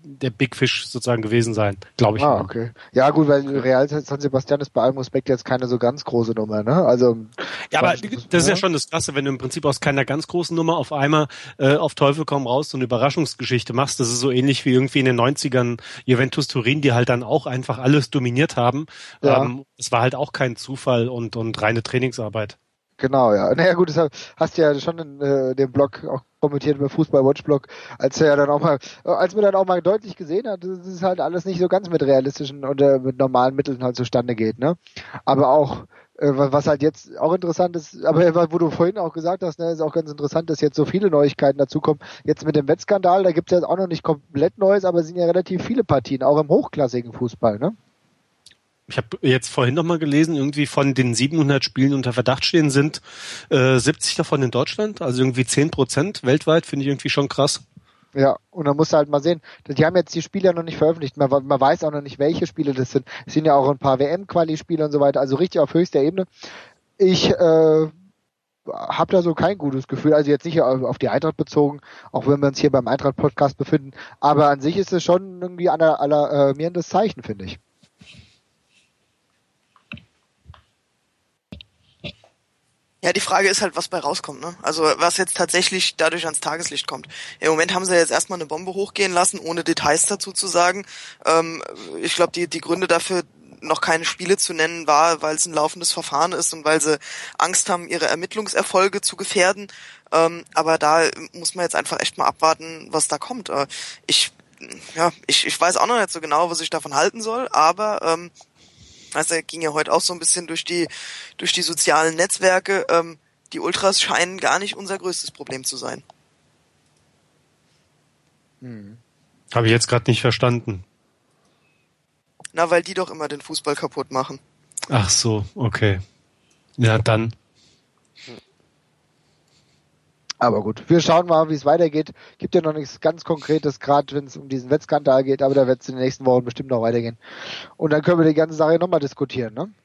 der Big Fish sozusagen gewesen sein, glaube ich. Ah, okay. Ja gut, weil Real San Sebastian ist bei allem Respekt jetzt keine so ganz große Nummer, ne? Also ja, aber das ist ja schon das Klasse, wenn du im Prinzip aus keiner ganz großen Nummer auf einmal äh, auf Teufel komm raus so eine Überraschungsgeschichte machst. Das ist so ähnlich wie irgendwie in den neunzigern Juventus Turin, die halt dann auch einfach alles dominiert haben. Ja. Ähm, es war halt auch kein Zufall und und reine Trainingsarbeit. Genau, ja. Naja gut, das hast du ja schon in äh, dem Blog auch kommentiert, über Fußball-Watch-Blog, als er ja dann auch mal, als man dann auch mal deutlich gesehen hat, dass es halt alles nicht so ganz mit realistischen oder mit normalen Mitteln halt zustande geht, ne? Aber auch, äh, was halt jetzt auch interessant ist, aber wo du vorhin auch gesagt hast, ne, ist auch ganz interessant, dass jetzt so viele Neuigkeiten dazukommen. Jetzt mit dem Wettskandal, da gibt's ja jetzt auch noch nicht komplett Neues, aber es sind ja relativ viele Partien, auch im hochklassigen Fußball, ne? Ich habe jetzt vorhin noch mal gelesen, irgendwie von den siebenhundert Spielen unter Verdacht stehen sind äh, siebzig davon in Deutschland, also irgendwie zehn Prozent weltweit, finde ich irgendwie schon krass. Ja, und dann musst du halt mal sehen, die haben jetzt die Spiele ja noch nicht veröffentlicht, man, man weiß auch noch nicht, welche Spiele das sind. Es sind ja auch ein paar W M-Quali-Spiele und so weiter, also richtig auf höchster Ebene. Ich äh, habe da so kein gutes Gefühl, also jetzt nicht auf die Eintracht bezogen, auch wenn wir uns hier beim Eintracht-Podcast befinden, aber an sich ist es schon irgendwie ein alarmierendes Zeichen, finde ich. Ja, die Frage ist halt, was bei rauskommt, ne? Also was jetzt tatsächlich dadurch ans Tageslicht kommt. Im Moment haben sie jetzt erstmal eine Bombe hochgehen lassen, ohne Details dazu zu sagen. Ähm, ich glaube, die die Gründe dafür, noch keine Spiele zu nennen, war, weil es ein laufendes Verfahren ist und weil sie Angst haben, ihre Ermittlungserfolge zu gefährden. Ähm, aber da muss man jetzt einfach echt mal abwarten, was da kommt. Äh, ich ja, ich ich weiß auch noch nicht so genau, was ich davon halten soll, aber ähm, also er ging ja heute auch so ein bisschen durch die durch die sozialen Netzwerke. Ähm, die Ultras scheinen gar nicht unser größtes Problem zu sein. Hm. Habe ich jetzt gerade nicht verstanden. Na, weil die doch immer den Fußball kaputt machen. Ach so, okay. Ja, dann. Aber gut, wir schauen mal, wie es weitergeht. Gibt ja noch nichts ganz Konkretes, gerade wenn es um diesen Wettskandal geht, aber da wird es in den nächsten Wochen bestimmt noch weitergehen. Und dann können wir die ganze Sache nochmal diskutieren, ne?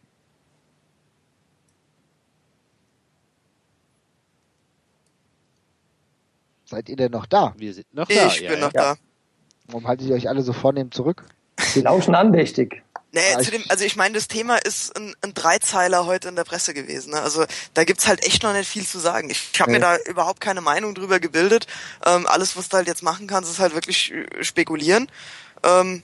Seid ihr denn noch da? Wir sind noch da. Ich ja, bin ja. noch da. Warum haltet ihr euch alle so vornehm zurück? Sie lauschen andächtig. Nee, Ja, zu dem, also ich meine, das Thema ist ein, ein Dreizeiler heute in der Presse gewesen. Ne? Also da gibt's halt echt noch nicht viel zu sagen. Ich, ich habe Nee. mir da überhaupt keine Meinung drüber gebildet. Ähm, alles, was du halt jetzt machen kannst, ist halt wirklich äh, spekulieren. Ähm,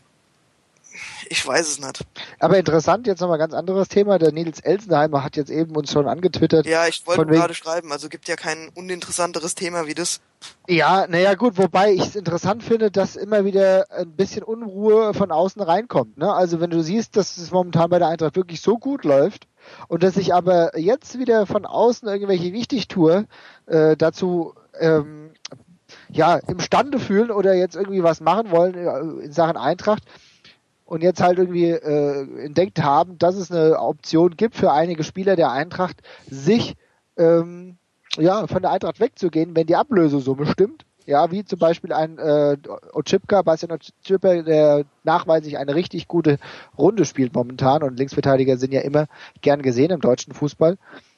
ich weiß es nicht. Aber interessant, jetzt nochmal ganz anderes Thema. Der Nils Elsenheimer hat jetzt eben uns schon angetwittert. Ja, ich wollte von wegen- gerade schreiben. Also gibt ja kein uninteressanteres Thema wie das. Ja, naja gut, wobei ich es interessant finde, dass immer wieder ein bisschen Unruhe von außen reinkommt. Ne? Also wenn du siehst, dass es momentan bei der Eintracht wirklich so gut läuft und dass sich aber jetzt wieder von außen irgendwelche Wichtigtour äh, dazu ähm, ja imstande fühlen oder jetzt irgendwie was machen wollen äh, in Sachen Eintracht und jetzt halt irgendwie äh, entdeckt haben, dass es eine Option gibt für einige Spieler der Eintracht, sich ähm, ja, von der Eintracht wegzugehen, wenn die Ablösesumme stimmt. Ja, wie zum Beispiel ein äh, Oczipka, Bastian Oczipka, der nachweislich eine richtig gute Runde spielt momentan und Linksverteidiger sind ja immer gern gesehen im deutschen Fußball.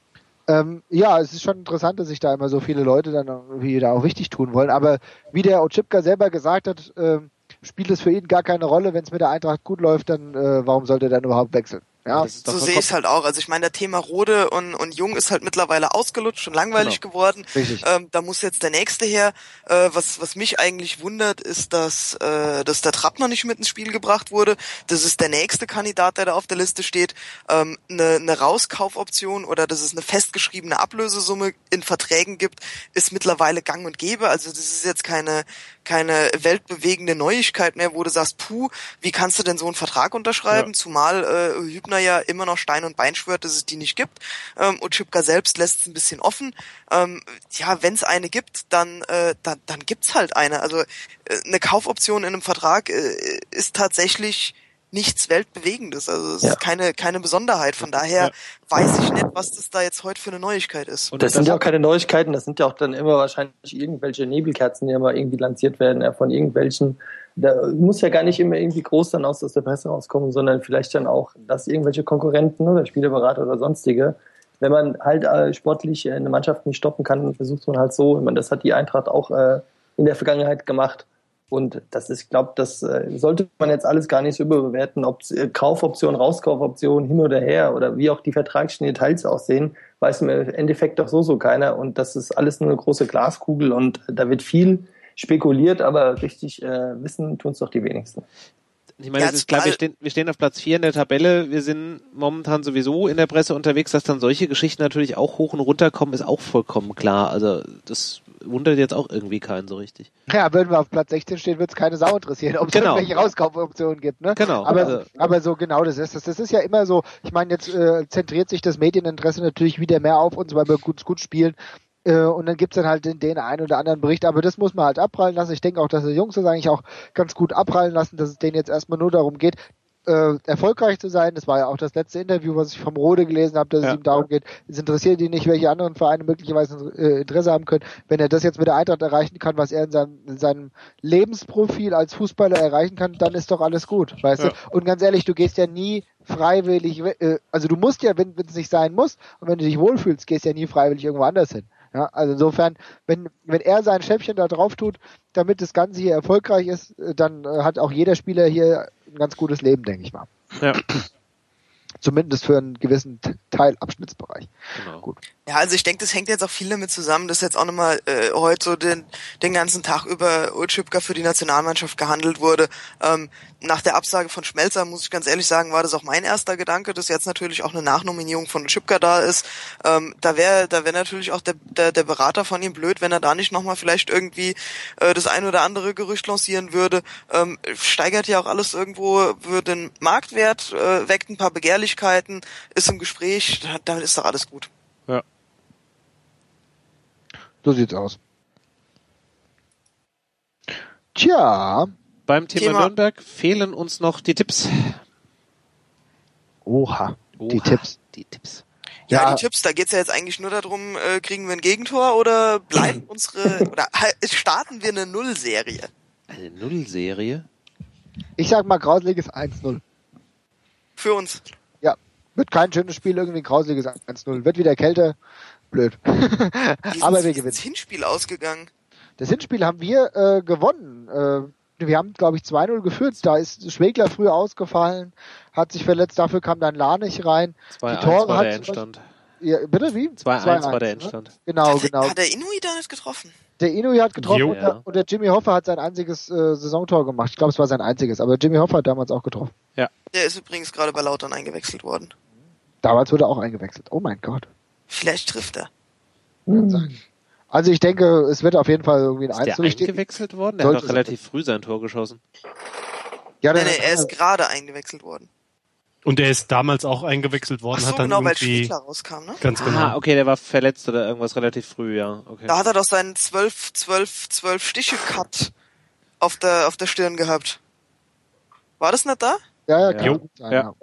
Ähm, ja, es ist schon interessant, dass sich da immer so viele Leute dann irgendwie da auch richtig tun wollen, aber wie der Oczipka selber gesagt hat, ähm, spielt es für ihn gar keine Rolle, wenn es mit der Eintracht gut läuft, dann äh, warum sollte er dann überhaupt wechseln? Ja, Das ist doch So vollkommen- sehe ich es halt auch. Also ich meine, der Thema Rode und, und Jung ist halt mittlerweile ausgelutscht und langweilig Genau. geworden. Richtig. Ähm, da muss jetzt der Nächste her. Äh, was, was mich eigentlich wundert, ist, dass, äh, dass der Trapp noch nicht mit ins Spiel gebracht wurde. Das ist der nächste Kandidat, der da auf der Liste steht. Ähm, eine, eine Rauskaufoption oder dass es eine festgeschriebene Ablösesumme in Verträgen gibt, ist mittlerweile gang und gäbe. Also das ist jetzt keine keine weltbewegende Neuigkeit mehr, wo du sagst, puh, wie kannst du denn so einen Vertrag unterschreiben? Ja. Zumal äh, Hübner ja immer noch Stein und Bein schwört, dass es die nicht gibt. Ähm, und Schipka selbst lässt es ein bisschen offen. Ähm, ja, wenn es eine gibt, dann, äh, dann dann gibt's halt eine. Also äh, eine Kaufoption in einem Vertrag äh, ist tatsächlich nichts Weltbewegendes. Also es Ja. ist keine keine Besonderheit. Von daher Ja. weiß ich nicht, was das da jetzt heute für eine Neuigkeit ist. Und Das sind ja auch keine Neuigkeiten, das sind ja auch dann immer wahrscheinlich irgendwelche Nebelkerzen, die immer irgendwie lanciert werden, ja, von irgendwelchen, da muss ja gar nicht immer irgendwie groß dann aus, aus der Presse rauskommen, sondern vielleicht dann auch, dass irgendwelche Konkurrenten oder Spielerberater oder sonstige, wenn man halt äh, sportlich eine Mannschaft nicht stoppen kann, dann versucht man halt so, ich meine, das hat die Eintracht auch äh, in der Vergangenheit gemacht, Und das ist, ich glaube, das äh, sollte man jetzt alles gar nicht so überbewerten, ob äh, Kaufoption, Rauskaufoption, hin oder her oder wie auch die vertraglichen Details aussehen, weiß im Endeffekt doch so so keiner. Und das ist alles nur eine große Glaskugel und da wird viel spekuliert, aber richtig äh, wissen tun es doch die wenigsten. Ich meine, es ist klar, wir stehen, wir stehen auf Platz vier in der Tabelle. Wir sind momentan sowieso in der Presse unterwegs, dass dann solche Geschichten natürlich auch hoch und runter kommen, ist auch vollkommen klar. Also das wundert jetzt auch irgendwie keinen so richtig. Ja, wenn wir auf Platz sechzehn stehen, wird es keine Sau interessieren, ob es genau. irgendwelche Rauskaufoptionen gibt. Ne? Genau. Aber, also. aber so genau das ist das. Das ist ja immer so, ich meine, jetzt äh, zentriert sich das Medieninteresse natürlich wieder mehr auf uns, weil wir gut, gut spielen. Und dann gibt's dann halt den, den einen oder anderen Bericht, aber das muss man halt abprallen lassen. Ich denke auch, dass die Jungs das eigentlich auch ganz gut abprallen lassen, dass es denen jetzt erstmal nur darum geht, äh, erfolgreich zu sein. Das war ja auch das letzte Interview, was ich vom Rode gelesen habe, dass ja. es ihm darum geht, es interessiert ihn nicht, welche anderen Vereine möglicherweise äh, Interesse haben können. Wenn er das jetzt mit der Eintracht erreichen kann, was er in seinem, in seinem Lebensprofil als Fußballer erreichen kann, dann ist doch alles gut, weißt ja. du? Und ganz ehrlich, du gehst ja nie freiwillig, äh, also du musst ja, wenn es nicht sein muss, und wenn du dich wohlfühlst, gehst ja nie freiwillig irgendwo anders hin. Ja, also insofern, wenn, wenn er sein Schäppchen da drauf tut, damit das Ganze hier erfolgreich ist, dann äh, hat auch jeder Spieler hier ein ganz gutes Leben, denke ich mal. Ja. Zumindest für einen gewissen Teilabschnittsbereich. Genau. Gut. Ja, also ich denke, das hängt jetzt auch viel damit zusammen, dass jetzt auch nochmal äh, heute so den, den ganzen Tag über Oetschipka für die Nationalmannschaft gehandelt wurde. Ähm, nach der Absage von Schmelzer, muss ich ganz ehrlich sagen, war das auch mein erster Gedanke, dass jetzt natürlich auch eine Nachnominierung von Oetschipka da ist. Ähm, da wäre da wäre natürlich auch der, der, der Berater von ihm blöd, wenn er da nicht nochmal vielleicht irgendwie äh, das ein oder andere Gerücht lancieren würde. Ähm, steigert ja auch alles irgendwo für den Marktwert, äh, weckt ein paar Begehrlichkeiten, ist im Gespräch, damit ist doch alles gut. Ja. So sieht's aus. Tja. Beim Thema, Thema Nürnberg fehlen uns noch die Tipps. Oha. Oha. Die Tipps. Die Tipps. Ja, Ja, die Tipps, da geht's ja jetzt eigentlich nur darum, äh, kriegen wir ein Gegentor oder bleiben unsere, oder halt, starten wir eine Nullserie? Eine Nullserie? Ich sag mal, grauseliges eins null. Für uns. Ja, wird kein schönes Spiel, irgendwie ein grauseliges eins null. Wird wieder kälter. Blöd. Aber wir gewinnen. Das Hinspiel ausgegangen. Das Hinspiel haben wir äh, gewonnen. Äh, wir haben, glaube ich, zwei null geführt. Da ist Schwegler früh ausgefallen, hat sich verletzt, dafür kam dann Lanich rein. zwei eins Die Tore war hat der Endstand. Ja, bitte, wie? zwei eins war der Endstand. Ne? Genau, hat, genau. Hat der Inui da nicht getroffen? Der Inui hat getroffen Jo. und, der, und der Jimmy Hoffa hat sein einziges äh, Saisontor gemacht. Ich glaube, es war sein einziges, aber Jimmy Hoffa hat damals auch getroffen. Ja. Der ist übrigens gerade bei Lautern eingewechselt worden. Damals wurde er auch eingewechselt. Oh mein Gott. Vielleicht trifft er. Mhm. Also ich denke, es wird auf jeden Fall irgendwie ein Ist eins der eingewechselt worden? Der hat doch relativ früh sein Tor geschossen. Ja, nee, nee, er ist gerade eingewechselt worden. Und er ist damals auch eingewechselt worden, Ach so, hat dann genau, weil irgendwie Schwegler rauskam, ne? ganz genau. Ah, okay, der war verletzt oder irgendwas relativ früh, ja. Okay. Da hat er doch seinen zwölf, zwölf, zwölf Stiche-Cut auf der, auf der Stirn gehabt. War das nicht da? Ja, ja, Ja. kann gut sein, Ja. ja.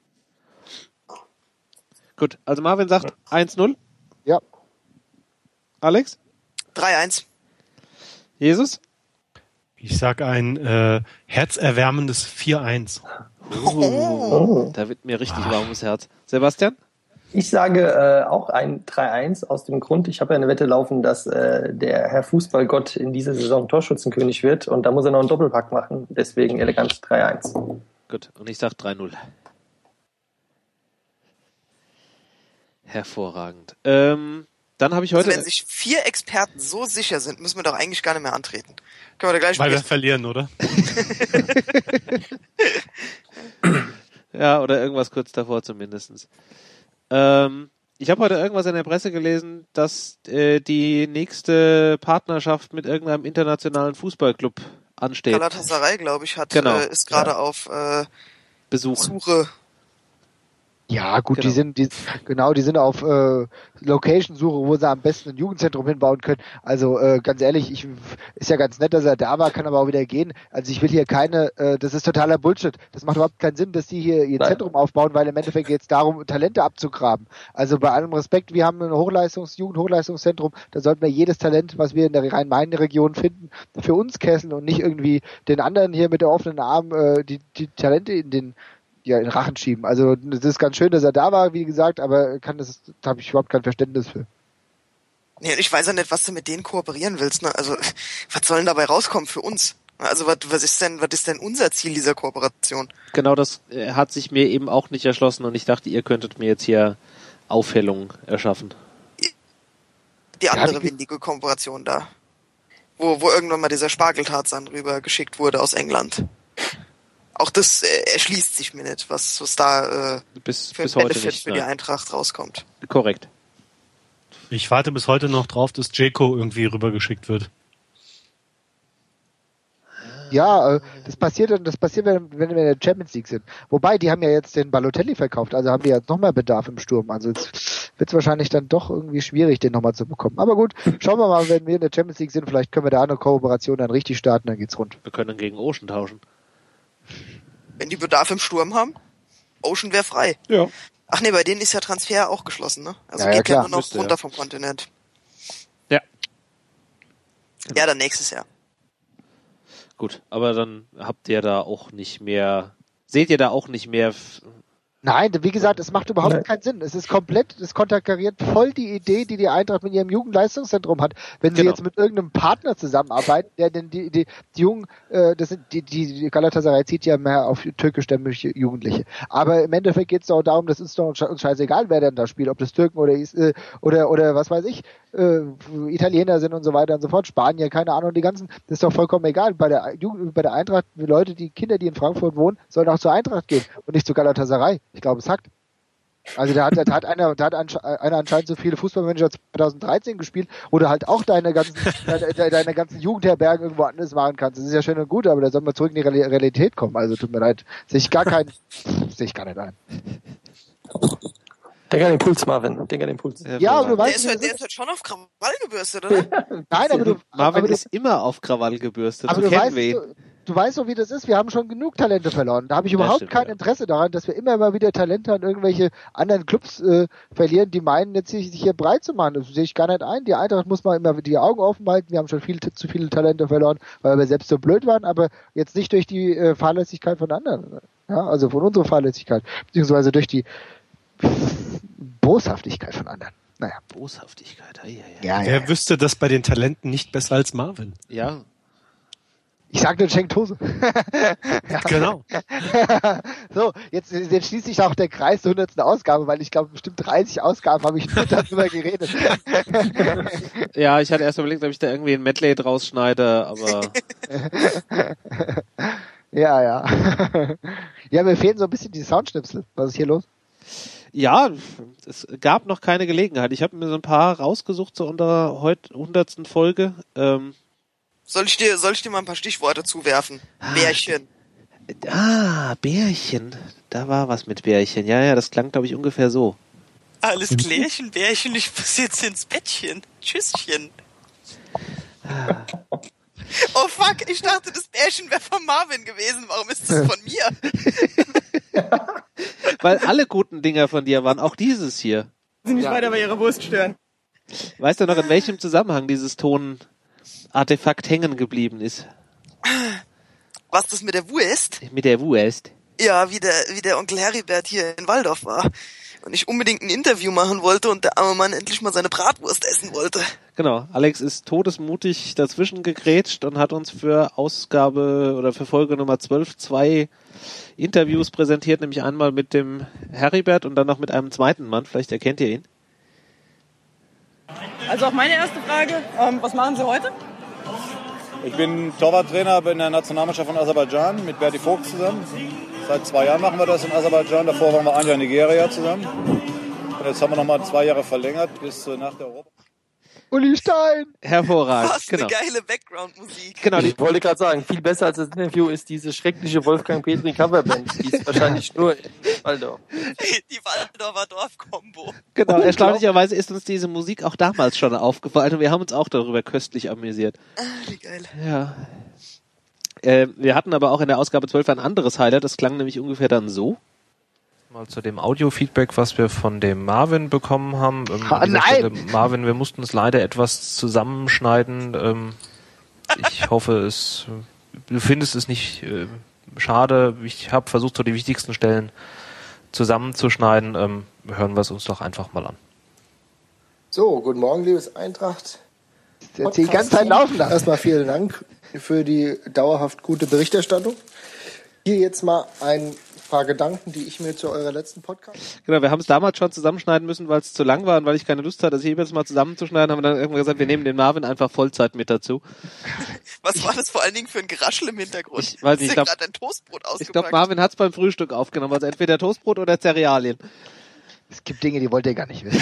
Gut, also Marvin sagt eins null. Ja. Alex? drei eins. Jesus? Ich sag ein äh, herzerwärmendes vier eins. Oh, da wird mir richtig warm ums Herz. Sebastian? Ich sage äh, auch ein drei eins aus dem Grund, ich habe ja eine Wette laufen, dass äh, der Herr Fußballgott in dieser Saison Torschützenkönig wird und da muss er noch einen Doppelpack machen, deswegen elegant drei eins. Gut, und ich sag drei null. Hervorragend. Ähm, dann habe ich heute... Also wenn sich vier Experten so sicher sind, müssen wir doch eigentlich gar nicht mehr antreten. Können wir da gleich Weil wir mal verlieren, oder? Ja, oder irgendwas kurz davor zumindestens. Ähm, ich habe heute irgendwas in der Presse gelesen, dass äh, die nächste Partnerschaft mit irgendeinem internationalen Fußballclub ansteht. Galatasaray, glaube ich, hat Genau. äh, ist gerade Ja. auf äh, Besuch. Suche. Ja, gut, Genau. die sind, die, genau, die sind auf äh, Location-Suche, wo sie am besten ein Jugendzentrum hinbauen können. Also äh, ganz ehrlich, ich ist ja ganz nett, dass er da war, kann aber auch wieder gehen. Also ich will hier keine, äh, das ist totaler Bullshit. Das macht überhaupt keinen Sinn, dass die hier ihr Nein. Zentrum aufbauen, weil im Endeffekt geht es darum, Talente abzugraben. Also bei allem Respekt, wir haben ein Hochleistungs-, Jugend-Hochleistungszentrum, da sollten wir jedes Talent, was wir in der Rhein-Main-Region finden, für uns kesseln und nicht irgendwie den anderen hier mit der offenen Arm äh, die, die Talente in den ja, in Rachen schieben. Also das ist ganz schön, dass er da war, wie gesagt, aber kann das, da habe ich überhaupt kein Verständnis für. Nee, ich weiß ja nicht, was du mit denen kooperieren willst. Ne? Also was soll denn dabei rauskommen für uns? Also was, was ist denn, was ist denn unser Ziel dieser Kooperation? Genau, das äh, hat sich mir eben auch nicht erschlossen und ich dachte, ihr könntet mir jetzt hier Aufhellung erschaffen. Die andere windige Kooperation da. Wo, wo irgendwann mal dieser Spargeltarzan rüber geschickt wurde aus England. Auch das äh, erschließt sich mir nicht, was, was da äh, bis, für bis ein heute Benefit nicht, für die Eintracht rauskommt. Korrekt. Ich warte bis heute noch drauf, dass Dzeko irgendwie rübergeschickt wird. Ja, äh, das passiert dann, das passiert, wenn, wenn wir in der Champions League sind. Wobei, die haben ja jetzt den Balotelli verkauft, also haben die jetzt noch mehr Bedarf im Sturm. Also jetzt wird es wahrscheinlich dann doch irgendwie schwierig, den nochmal zu bekommen. Aber gut, schauen wir mal, wenn wir in der Champions League sind, vielleicht können wir da eine Kooperation dann richtig starten, dann geht's rund. Wir können gegen Ocean tauschen. Wenn die Bedarf im Sturm haben, Ocean wäre frei. Ja. Ach nee, bei denen ist ja Transfer auch geschlossen, ne? Also Ja, ja, geht klar. ja nur noch Müsste, runter ja. vom Kontinent. Ja. Ja, dann nächstes Jahr. Gut, aber dann habt ihr da auch nicht mehr, seht ihr da auch nicht mehr... F- Nein, wie gesagt, es macht überhaupt Nein. keinen Sinn. Es ist komplett, es konterkariert voll die Idee, die die Eintracht mit ihrem Jugendleistungszentrum hat. Wenn sie Genau. jetzt mit irgendeinem Partner zusammenarbeiten, der denn die, die, die Jungen, äh, das sind die, die, die Galatasaray zieht ja mehr auf türkischstämmige Jugendliche. Aber im Endeffekt geht es doch darum, das ist doch uns scheißegal, wer denn da spielt, ob das Türken oder Is- äh, oder oder was weiß ich, äh, Italiener sind und so weiter und so fort, Spanier, keine Ahnung, die ganzen, das ist doch vollkommen egal. Bei der Jugend, bei der Eintracht, die Leute, die Kinder, die in Frankfurt wohnen, sollen auch zur Eintracht gehen und nicht zur Galatasaray. Ich glaube, es hackt. Also da hat, da hat einer, da hat ansche- einer anscheinend so viele Fußballmanager zwanzig dreizehn gespielt, wo du halt auch deine ganzen, deine, deine ganzen Jugendherbergen irgendwo anders machen kannst. Das ist ja schön und gut, aber da soll man zurück in die Real- Realität kommen. Also tut mir leid, sehe ich gar keinen, sehe ich gar nicht ein. Denk an den Puls, Marvin. Denk an den Puls. Ja, aber du Der weißt, ist, wie halt, das der ist. ist halt schon auf Krawall gebürstet, oder? Nein, aber du, Marvin aber du, ist immer auf Krawall gebürstet, aber so du kennen weißt, wir ihn. du, du weißt doch, wie das ist. Wir haben schon genug Talente verloren. Da habe ich Ja, überhaupt stimmt, kein ja. Interesse daran, dass wir immer mal wieder Talente an irgendwelche anderen Clubs äh, verlieren, die meinen, jetzt sich sich hier breit zu machen. Das sehe ich gar nicht ein. Die Eintracht muss mal immer die Augen offen halten. Wir haben schon viel zu viele Talente verloren, weil wir selbst so blöd waren, aber jetzt nicht durch die äh, Fahrlässigkeit von anderen. Ja, also von unserer Fahrlässigkeit, beziehungsweise durch die Boshaftigkeit von anderen. Naja. Boshaftigkeit, ei, ei, ei. Ja, Wer ja. wüsste das bei den Talenten nicht besser als Marvin? Ja, Ich sag nur schenkt Hose. Ja. Genau. So, jetzt, jetzt schließt sich auch der Kreis zur hundertsten Ausgabe, weil ich glaube, bestimmt dreißig Ausgaben habe ich nur darüber geredet. ja, ich hatte erst überlegt, ob ich da irgendwie ein Medley draus schneide, aber Ja, ja. Ja, mir fehlen so ein bisschen die Soundschnipsel. Was ist hier los? ja, es gab noch keine Gelegenheit. Ich habe mir so ein paar rausgesucht zu unserer heut hundertsten Folge. Ähm, Soll ich dir, soll ich dir mal ein paar Stichworte zuwerfen? Bärchen. ah, Bärchen. Da war was mit Bärchen. Ja, ja, das klang, glaube ich, ungefähr so. Alles klärchen, Bärchen, ich muss jetzt ins Bettchen. Tschüsschen. Oh fuck, ich dachte, das Bärchen wäre von Marvin gewesen. Warum ist das von mir? Weil alle guten Dinger von dir waren auch dieses hier. Sie nicht weiter bei ihrer Wurst stören. Weißt du noch, in welchem Zusammenhang dieses Tonartefakt hängen geblieben ist? Was das mit der Wurst? Mit der Wurst. Ja, wie der, wie der Onkel Heribert hier in Waldorf war. Und ich unbedingt ein Interview machen wollte und der arme Mann endlich mal seine Bratwurst essen wollte. Genau, Alex ist todesmutig dazwischen gegrätscht und hat uns für Ausgabe oder für Folge Nummer zwölf zwei Interviews präsentiert, nämlich einmal mit dem Heribert und dann noch mit einem zweiten Mann, vielleicht erkennt ihr ihn. Also auch meine erste Frage, ähm, was machen Sie heute? Ich bin Torwarttrainer bei der Nationalmannschaft von Aserbaidschan mit Berti Vogt zusammen. Seit zwei Jahren machen wir das in Aserbaidschan. Davor waren wir ein Jahr in Nigeria zusammen. Und jetzt haben wir nochmal zwei Jahre verlängert bis äh, nach der Europa. Uli Stein! Hervorragend, Was genau. eine geile Background-Musik. Genau, die, Ich wollte gerade sagen, viel besser als das Interview ist diese schreckliche Wolfgang Petri Coverband. Die ist wahrscheinlich nur in Waldorf. Die Waldorfer Dorf-Kombo. genau, erstaunlicherweise ist uns diese Musik auch damals schon aufgefallen und wir haben uns auch darüber köstlich amüsiert. Ah, wie geil. Ja. Äh, wir hatten aber auch in der Ausgabe zwölf ein anderes Highlight, das klang nämlich ungefähr dann so. Mal zu dem Audio-Feedback, was wir von dem Marvin bekommen haben. Ähm, Ah, an dieser nein! Stelle, Marvin, wir mussten es leider etwas zusammenschneiden. Ähm, ich hoffe, es, du findest es nicht äh, schade. Ich habe versucht, so die wichtigsten Stellen zusammenzuschneiden. Ähm, hören wir es uns doch einfach mal an. So, guten Morgen, liebes Eintracht. Jetzt die ganze Zeit laufen lassen. Erstmal vielen Dank für die dauerhaft gute Berichterstattung. Hier jetzt mal ein paar Gedanken, die ich mir zu eurer letzten Podcast... Genau, wir haben es damals schon zusammenschneiden müssen, weil es zu lang war und weil ich keine Lust hatte, das jeweils mal zusammenzuschneiden, haben wir dann irgendwann gesagt, wir nehmen den Marvin einfach Vollzeit mit dazu. Was war das vor allen Dingen für ein Geraschel im Hintergrund? Ich weiß nicht, ich glaube, ein Toastbrot ausgepackt. Ich glaube, Marvin hat es beim Frühstück aufgenommen, also entweder Toastbrot oder Cerealien. Es gibt Dinge, die wollt ihr gar nicht wissen.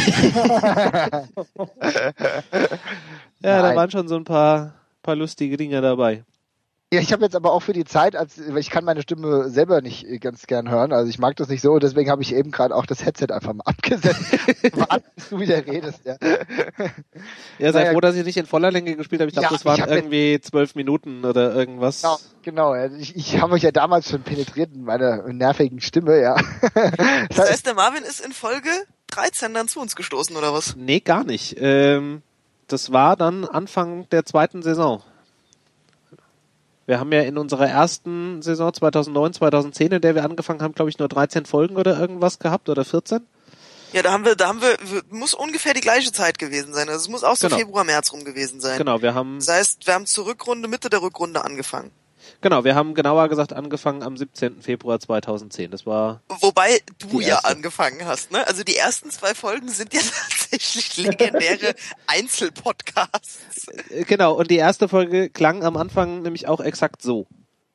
Ja, da waren schon so ein paar, paar lustige Dinge dabei. Ja, ich habe jetzt aber auch für die Zeit, als ich kann meine Stimme selber nicht ganz gern hören, also ich mag das nicht so, deswegen habe ich eben gerade auch das Headset einfach mal abgesetzt. Warte, bis du wieder redest, ja. Ja, sei naja, froh, dass ich nicht in voller Länge gespielt habe. Ich glaube, ja, das waren irgendwie zwölf Minuten oder irgendwas. Genau, genau. Ich, ich habe euch ja damals schon penetriert in meiner nervigen Stimme, ja. Das heißt, der Marvin ist in Folge dreizehn dann zu uns gestoßen, oder was? Nee, gar nicht. Ähm, das war dann Anfang der zweiten Saison. Wir haben ja in unserer ersten Saison zweitausendneun, zweitausendzehn, in der wir angefangen haben, glaube ich, nur dreizehn Folgen oder irgendwas gehabt oder vierzehn. Ja, da haben wir, da haben wir, muss ungefähr die gleiche Zeit gewesen sein. Also es muss auch so genau. Februar, März rum gewesen sein. Genau, wir haben. Das heißt, wir haben zur Rückrunde, Mitte der Rückrunde angefangen. Genau, wir haben genauer gesagt angefangen am siebzehnten Februar zweitausendzehn. Das war. Wobei du ja angefangen hast, ne? Also die ersten zwei Folgen sind ja tatsächlich legendäre Einzelpodcasts. Genau, und die erste Folge klang am Anfang nämlich auch exakt so.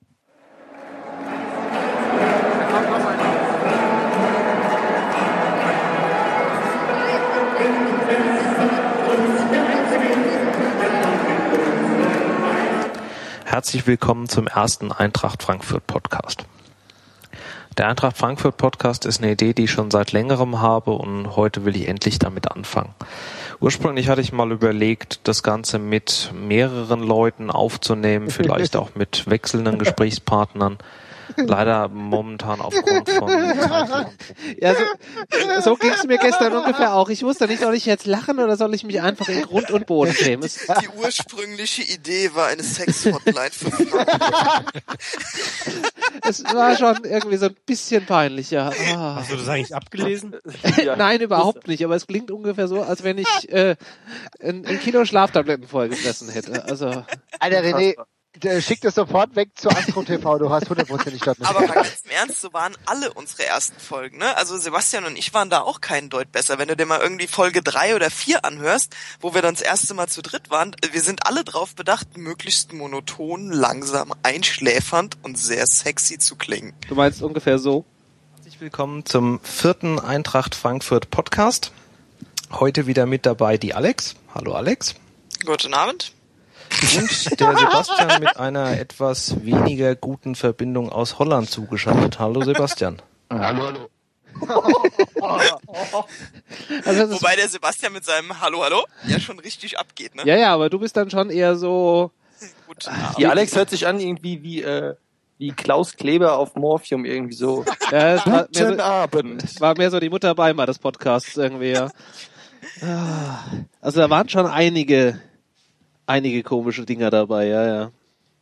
Herzlich willkommen zum ersten Eintracht Frankfurt Podcast. Der Eintracht Frankfurt Podcast ist eine Idee, die ich schon seit längerem habe und heute will ich endlich damit anfangen. Ursprünglich hatte ich mal überlegt, das Ganze mit mehreren Leuten aufzunehmen, vielleicht auch mit wechselnden Gesprächspartnern. Leider momentan aufgrund von Zeitlichen. Ja, so, so ging es mir gestern ungefähr auch. Ich wusste nicht, soll ich jetzt lachen oder soll ich mich einfach in Grund und Boden schämen. Die, die ursprüngliche Idee war eine Sex-Hotline für Frauen. Es war schon irgendwie so ein bisschen peinlich, ja. Ah. Hast du das eigentlich abgelesen? Nein, überhaupt nicht. Aber es klingt ungefähr so, als wenn ich äh, ein, ein Kilo Schlaftabletten vollgefressen hätte. Also, Alter, René, schick das sofort weg zu Astro T V, du hast hundertprozentig dort nicht. Aber mal ganz im Ernst, so waren alle unsere ersten Folgen, ne? Also Sebastian und ich waren da auch keinen Deut besser. Wenn du dir mal irgendwie Folge drei oder vier anhörst, wo wir dann das erste Mal zu dritt waren, wir sind alle drauf bedacht, möglichst monoton, langsam, einschläfernd und sehr sexy zu klingen. Du meinst ungefähr so? Herzlich willkommen zum vierten Eintracht Frankfurt Podcast. Heute wieder mit dabei die Alex. Hallo Alex. Guten Abend. Und der Sebastian mit einer etwas weniger guten Verbindung aus Holland zugeschaltet. Hallo Sebastian. Hallo, hallo. Also wobei der Sebastian mit seinem Hallo, hallo ja schon richtig abgeht, ne? Ja, ja, aber du bist dann schon eher so... Gut, die Alex hört sich an irgendwie wie, äh, wie Klaus Kleber auf Morphium irgendwie so. Ja, es war Guten mehr so, Abend. War mehr so die Mutter Beimer des Podcasts irgendwie, ja. Also da waren schon einige... Einige komische Dinger dabei, ja, ja.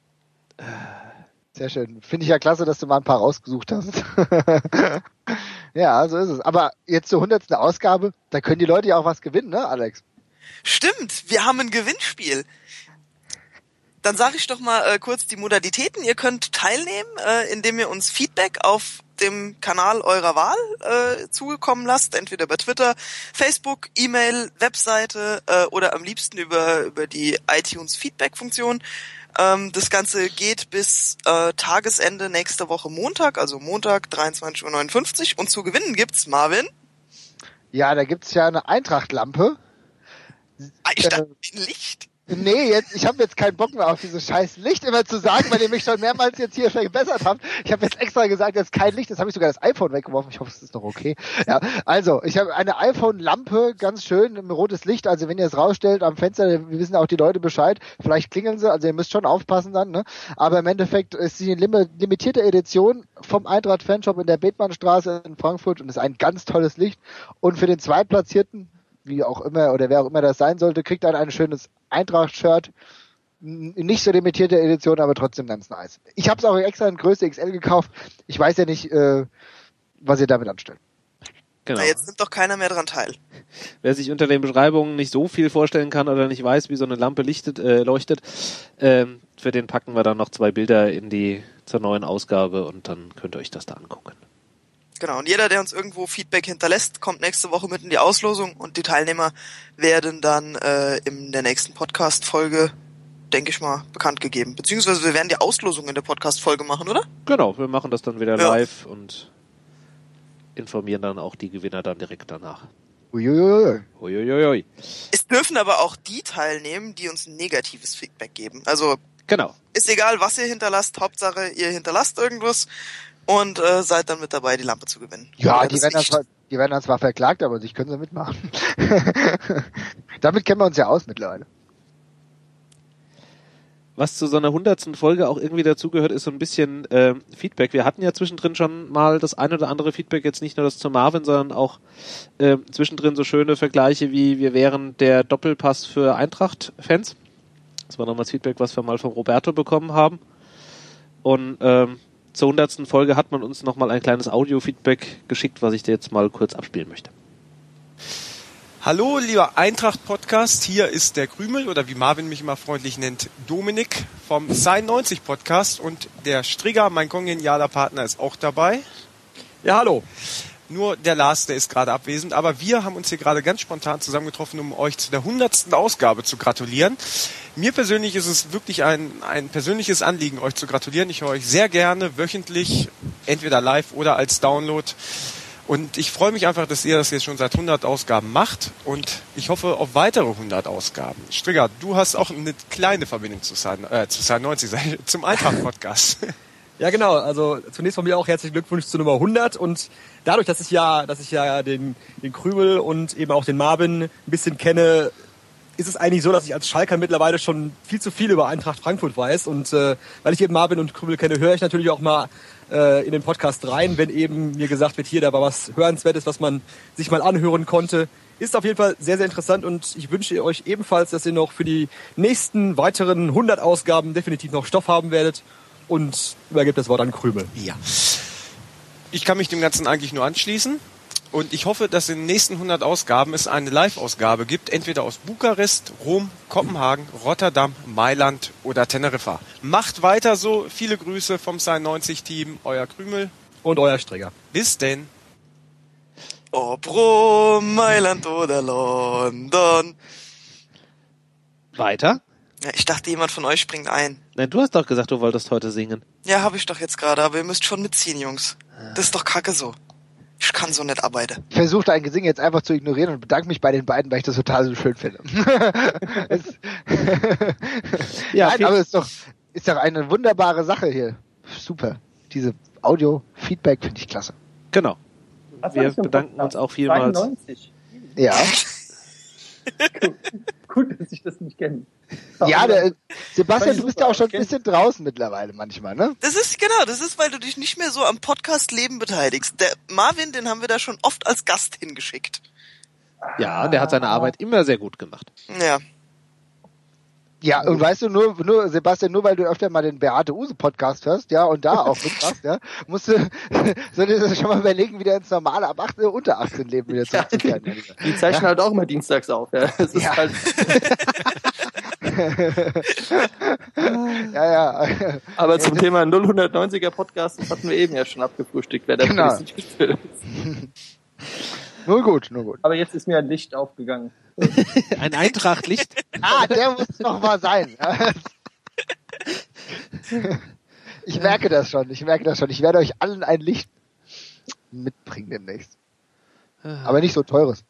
Sehr schön. Finde ich ja klasse, dass du mal ein paar rausgesucht hast. Ja, so ist es. Aber jetzt zur hundertsten Ausgabe, da können die Leute ja auch was gewinnen, ne, Alex? Stimmt, wir haben ein Gewinnspiel. Dann sage ich doch mal äh, kurz die Modalitäten. Ihr könnt teilnehmen, äh, indem ihr uns Feedback auf dem Kanal eurer Wahl äh, zugekommen lasst, entweder über Twitter, Facebook, E-Mail, Webseite äh, oder am liebsten über über die iTunes Feedback-Funktion. Ähm, das Ganze geht bis äh, Tagesende nächste Woche Montag, also Montag dreiundzwanzig Uhr neunundfünfzig. Und zu gewinnen gibt's, Marvin? Ja, da gibt's ja eine Eintracht-Lampe. Ah, ich dachte, äh, ein Licht. Nee, jetzt, ich habe jetzt keinen Bock mehr auf dieses scheiß Licht immer zu sagen, weil ihr mich schon mehrmals jetzt hier verbessert habt. Ich habe jetzt extra gesagt, jetzt kein Licht, jetzt habe ich sogar das iPhone weggeworfen. Ich hoffe, es ist noch okay. Ja, also, ich habe eine iPhone-Lampe, ganz schön, ein rotes Licht. Also, wenn ihr es rausstellt am Fenster, wir wissen auch die Leute Bescheid. Vielleicht klingeln sie, also ihr müsst schon aufpassen dann, ne? Aber im Endeffekt ist sie eine lim- limitierte Edition vom Eintracht-Fanshop in der Bethmannstraße in Frankfurt und ist ein ganz tolles Licht. Und für den Zweitplatzierten, wie auch immer, oder wer auch immer das sein sollte, kriegt dann ein schönes Eintracht-Shirt. Nicht so limitierte Edition, aber trotzdem ganz nice. Ich habe es auch extra in Größe X L gekauft. Ich weiß ja nicht, äh, was ihr damit anstellt. Genau. Na, jetzt nimmt doch keiner mehr dran teil. wer sich unter den Beschreibungen nicht so viel vorstellen kann oder nicht weiß, wie so eine Lampe lichtet, äh, leuchtet, ähm, für den packen wir dann noch zwei Bilder in die zur neuen Ausgabe und dann könnt ihr euch das da angucken. Genau, und jeder, der uns irgendwo Feedback hinterlässt, kommt nächste Woche mit in die Auslosung und die Teilnehmer werden dann äh, in der nächsten Podcast-Folge, denke ich mal, bekannt gegeben. Beziehungsweise wir werden die Auslosung in der Podcast-Folge machen, oder? Genau, wir machen das dann wieder ja. live und informieren dann auch die Gewinner dann direkt danach. Uiuiui. Uiuiui. Es dürfen aber auch die teilnehmen, die uns ein negatives Feedback geben. Also genau. Ist egal, was ihr hinterlasst, Hauptsache ihr hinterlasst irgendwas und äh, seid dann mit dabei, die Lampe zu gewinnen. Ja, die werden, dann zwar, die werden dann zwar verklagt, aber sich können sie mitmachen. Damit kennen wir uns ja aus mittlerweile. Was zu so einer hundertsten Folge auch irgendwie dazugehört, ist so ein bisschen äh, Feedback. Wir hatten ja zwischendrin schon mal das ein oder andere Feedback, jetzt nicht nur das zu Marvin, sondern auch äh, zwischendrin so schöne Vergleiche wie wir wären der Doppelpass für Eintracht-Fans. Das war nochmals Feedback, was wir mal von Roberto bekommen haben. Und ähm, zur hundertsten Folge hat man uns nochmal ein kleines Audio-Feedback geschickt, was ich dir jetzt mal kurz abspielen möchte. Hallo, lieber Eintracht-Podcast, hier ist der Krümel, oder wie Marvin mich immer freundlich nennt, Dominik vom Sein neunzig Podcast und der Strigger, mein kongenialer Partner, ist auch dabei. Ja, hallo. Nur der Lars, der ist gerade abwesend, aber wir haben uns hier gerade ganz spontan zusammengetroffen, um euch zu der hundertsten Ausgabe zu gratulieren. Mir persönlich ist es wirklich ein, ein persönliches Anliegen, euch zu gratulieren. Ich höre euch sehr gerne wöchentlich, entweder live oder als Download. Und ich freue mich einfach, dass ihr das jetzt schon seit hundert Ausgaben macht und ich hoffe auf weitere hundert Ausgaben. Strigger, du hast auch eine kleine Verbindung zu Sein, äh, zu Sein neunzig, zum Eintracht-Podcast. Ja, genau. Also zunächst von mir auch herzlichen Glückwunsch zu Nummer hundert und dadurch, dass ich ja, dass ich ja den, den Krümel und eben auch den Marvin ein bisschen kenne, ist es eigentlich so, dass ich als Schalker mittlerweile schon viel zu viel über Eintracht Frankfurt weiß und äh, weil ich eben Marvin und Krümel kenne, höre ich natürlich auch mal äh, in den Podcast rein, wenn eben mir gesagt wird, hier, da war was Hörenswertes, was man sich mal anhören konnte. Ist auf jeden Fall sehr, sehr interessant und ich wünsche euch ebenfalls, dass ihr noch für die nächsten weiteren hundert Ausgaben definitiv noch Stoff haben werdet und übergebe das Wort an Krümel. Ja. Ich kann mich dem Ganzen eigentlich nur anschließen. Und ich hoffe, dass in den nächsten hundert Ausgaben es eine Live-Ausgabe gibt, entweder aus Bukarest, Rom, Kopenhagen, Rotterdam, Mailand oder Teneriffa. Macht weiter so. Viele Grüße vom Sein neunzig Team, euer Krümel. Und euer Strigger. Bis denn. Ob Rom, Mailand oder London. Weiter? Ja, ich dachte, jemand von euch springt ein. Nein, du hast doch gesagt, du wolltest heute singen. Ja, habe ich doch jetzt gerade, aber ihr müsst schon mitziehen, Jungs. Das ist doch kacke so. Ich kann so nicht arbeiten. Ich versuche dein Gesingen jetzt einfach zu ignorieren und bedanke mich bei den beiden, weil ich das total so schön finde. es, ja, Nein, aber es ist doch, ist doch eine wunderbare Sache hier. Super. Diese Audio-Feedback finde ich klasse. Genau. Was Wir bedanken uns auch vielmals. zweiundneunzig Ja. Gut, gut, dass ich das nicht kenne. Ja, der, Sebastian, du bist ja auch schon ein bisschen draußen mittlerweile manchmal, ne? Das ist, genau, das ist, weil du dich nicht mehr so am Podcast-Leben beteiligst. Der Marvin, den haben wir da schon oft als Gast hingeschickt. Ja, der hat seine Arbeit immer sehr gut gemacht. Ja. Ja, und weißt du, nur, nur, Sebastian, nur weil du öfter mal den Beate Use Podcast hörst, ja, und da auch mitmachst, ja, musst du, solltest du schon mal überlegen, wieder ins normale ab achtzehn, unter achtzehn Leben wieder zurückzukehren. Ja, die zeichnen ja? halt auch immer dienstags auf, ja. Das ist ja. halt ja, ja. Aber ja, zum Thema null hundertneunziger Podcast, das hatten wir eben ja schon abgefrühstückt, wer da genau. nicht gespielt ist. Nur gut, nur gut. Aber jetzt ist mir ein Licht aufgegangen. Ein Eintracht-Licht? Ah, der muss doch mal sein. Ich merke das schon, ich merke das schon. Ich werde euch allen ein Licht mitbringen demnächst. Aber nicht so teures.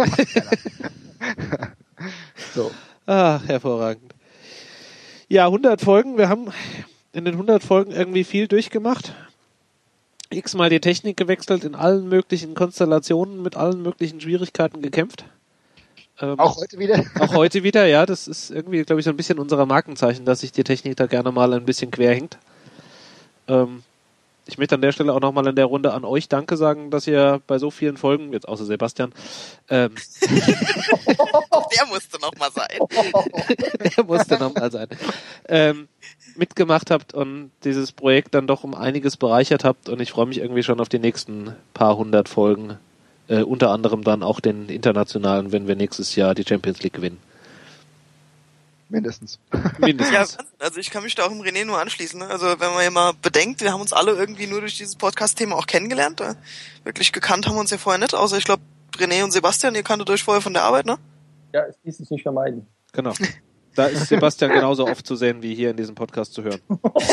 So. Ah, hervorragend. Ja, hundert Folgen. Wir haben in den hundert Folgen irgendwie viel durchgemacht. X-mal die Technik gewechselt, in allen möglichen Konstellationen, mit allen möglichen Schwierigkeiten gekämpft. Ähm, auch heute wieder? Auch heute wieder, ja. Das ist irgendwie, glaube ich, so ein bisschen unser Markenzeichen, dass sich die Technik da gerne mal ein bisschen quer hängt. Ähm, ich möchte an der Stelle auch nochmal in der Runde an euch Danke sagen, dass ihr bei so vielen Folgen, jetzt außer Sebastian, ähm, der musste nochmal sein. der musste nochmal sein. Ähm, mitgemacht habt und dieses Projekt dann doch um einiges bereichert habt und ich freue mich irgendwie schon auf die nächsten paar hundert Folgen äh, unter anderem dann auch den internationalen, wenn wir nächstes Jahr die Champions League gewinnen. Mindestens. Mindestens. Ja, also ich kann mich da auch im René nur anschließen. Ne? Also wenn man ja mal bedenkt, wir haben uns alle irgendwie nur durch dieses Podcast-Thema auch kennengelernt. Äh, wirklich gekannt haben wir uns ja vorher nicht, außer ich glaube René und Sebastian, ihr kanntet euch vorher von der Arbeit, ne? Ja, es ließ sich nicht vermeiden. Genau. Da ist Sebastian genauso oft zu sehen, wie hier in diesem Podcast zu hören.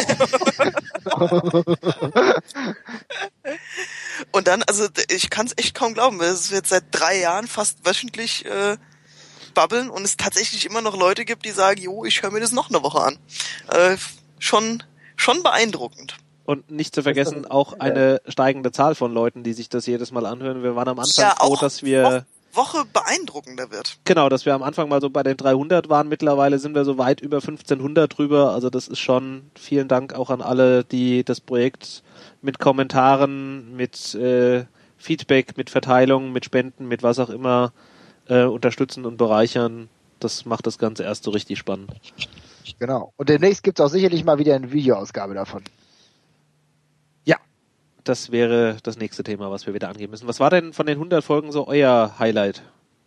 Und dann, also ich kann es echt kaum glauben, weil es jetzt seit drei Jahren fast wöchentlich äh, babbeln und es tatsächlich immer noch Leute gibt, die sagen, jo, ich höre mir das noch eine Woche an. Äh, schon, schon beeindruckend. Und nicht zu vergessen, auch eine steigende Zahl von Leuten, die sich das jedes Mal anhören. Wir waren am Anfang ja, froh, auch dass wir... Woche beeindruckender wird. Genau, dass wir am Anfang mal so bei den dreihundert waren. Mittlerweile sind wir so weit über fünfzehnhundert drüber. Also das ist schon, vielen Dank auch an alle, die das Projekt mit Kommentaren, mit äh, Feedback, mit Verteilung, mit Spenden, mit was auch immer äh, unterstützen und bereichern. Das macht das Ganze erst so richtig spannend. Genau. Und demnächst gibt es auch sicherlich mal wieder eine Videoausgabe davon. Ja, das wäre das nächste Thema, was wir wieder angehen müssen. Was war denn von den hundert Folgen so euer Highlight?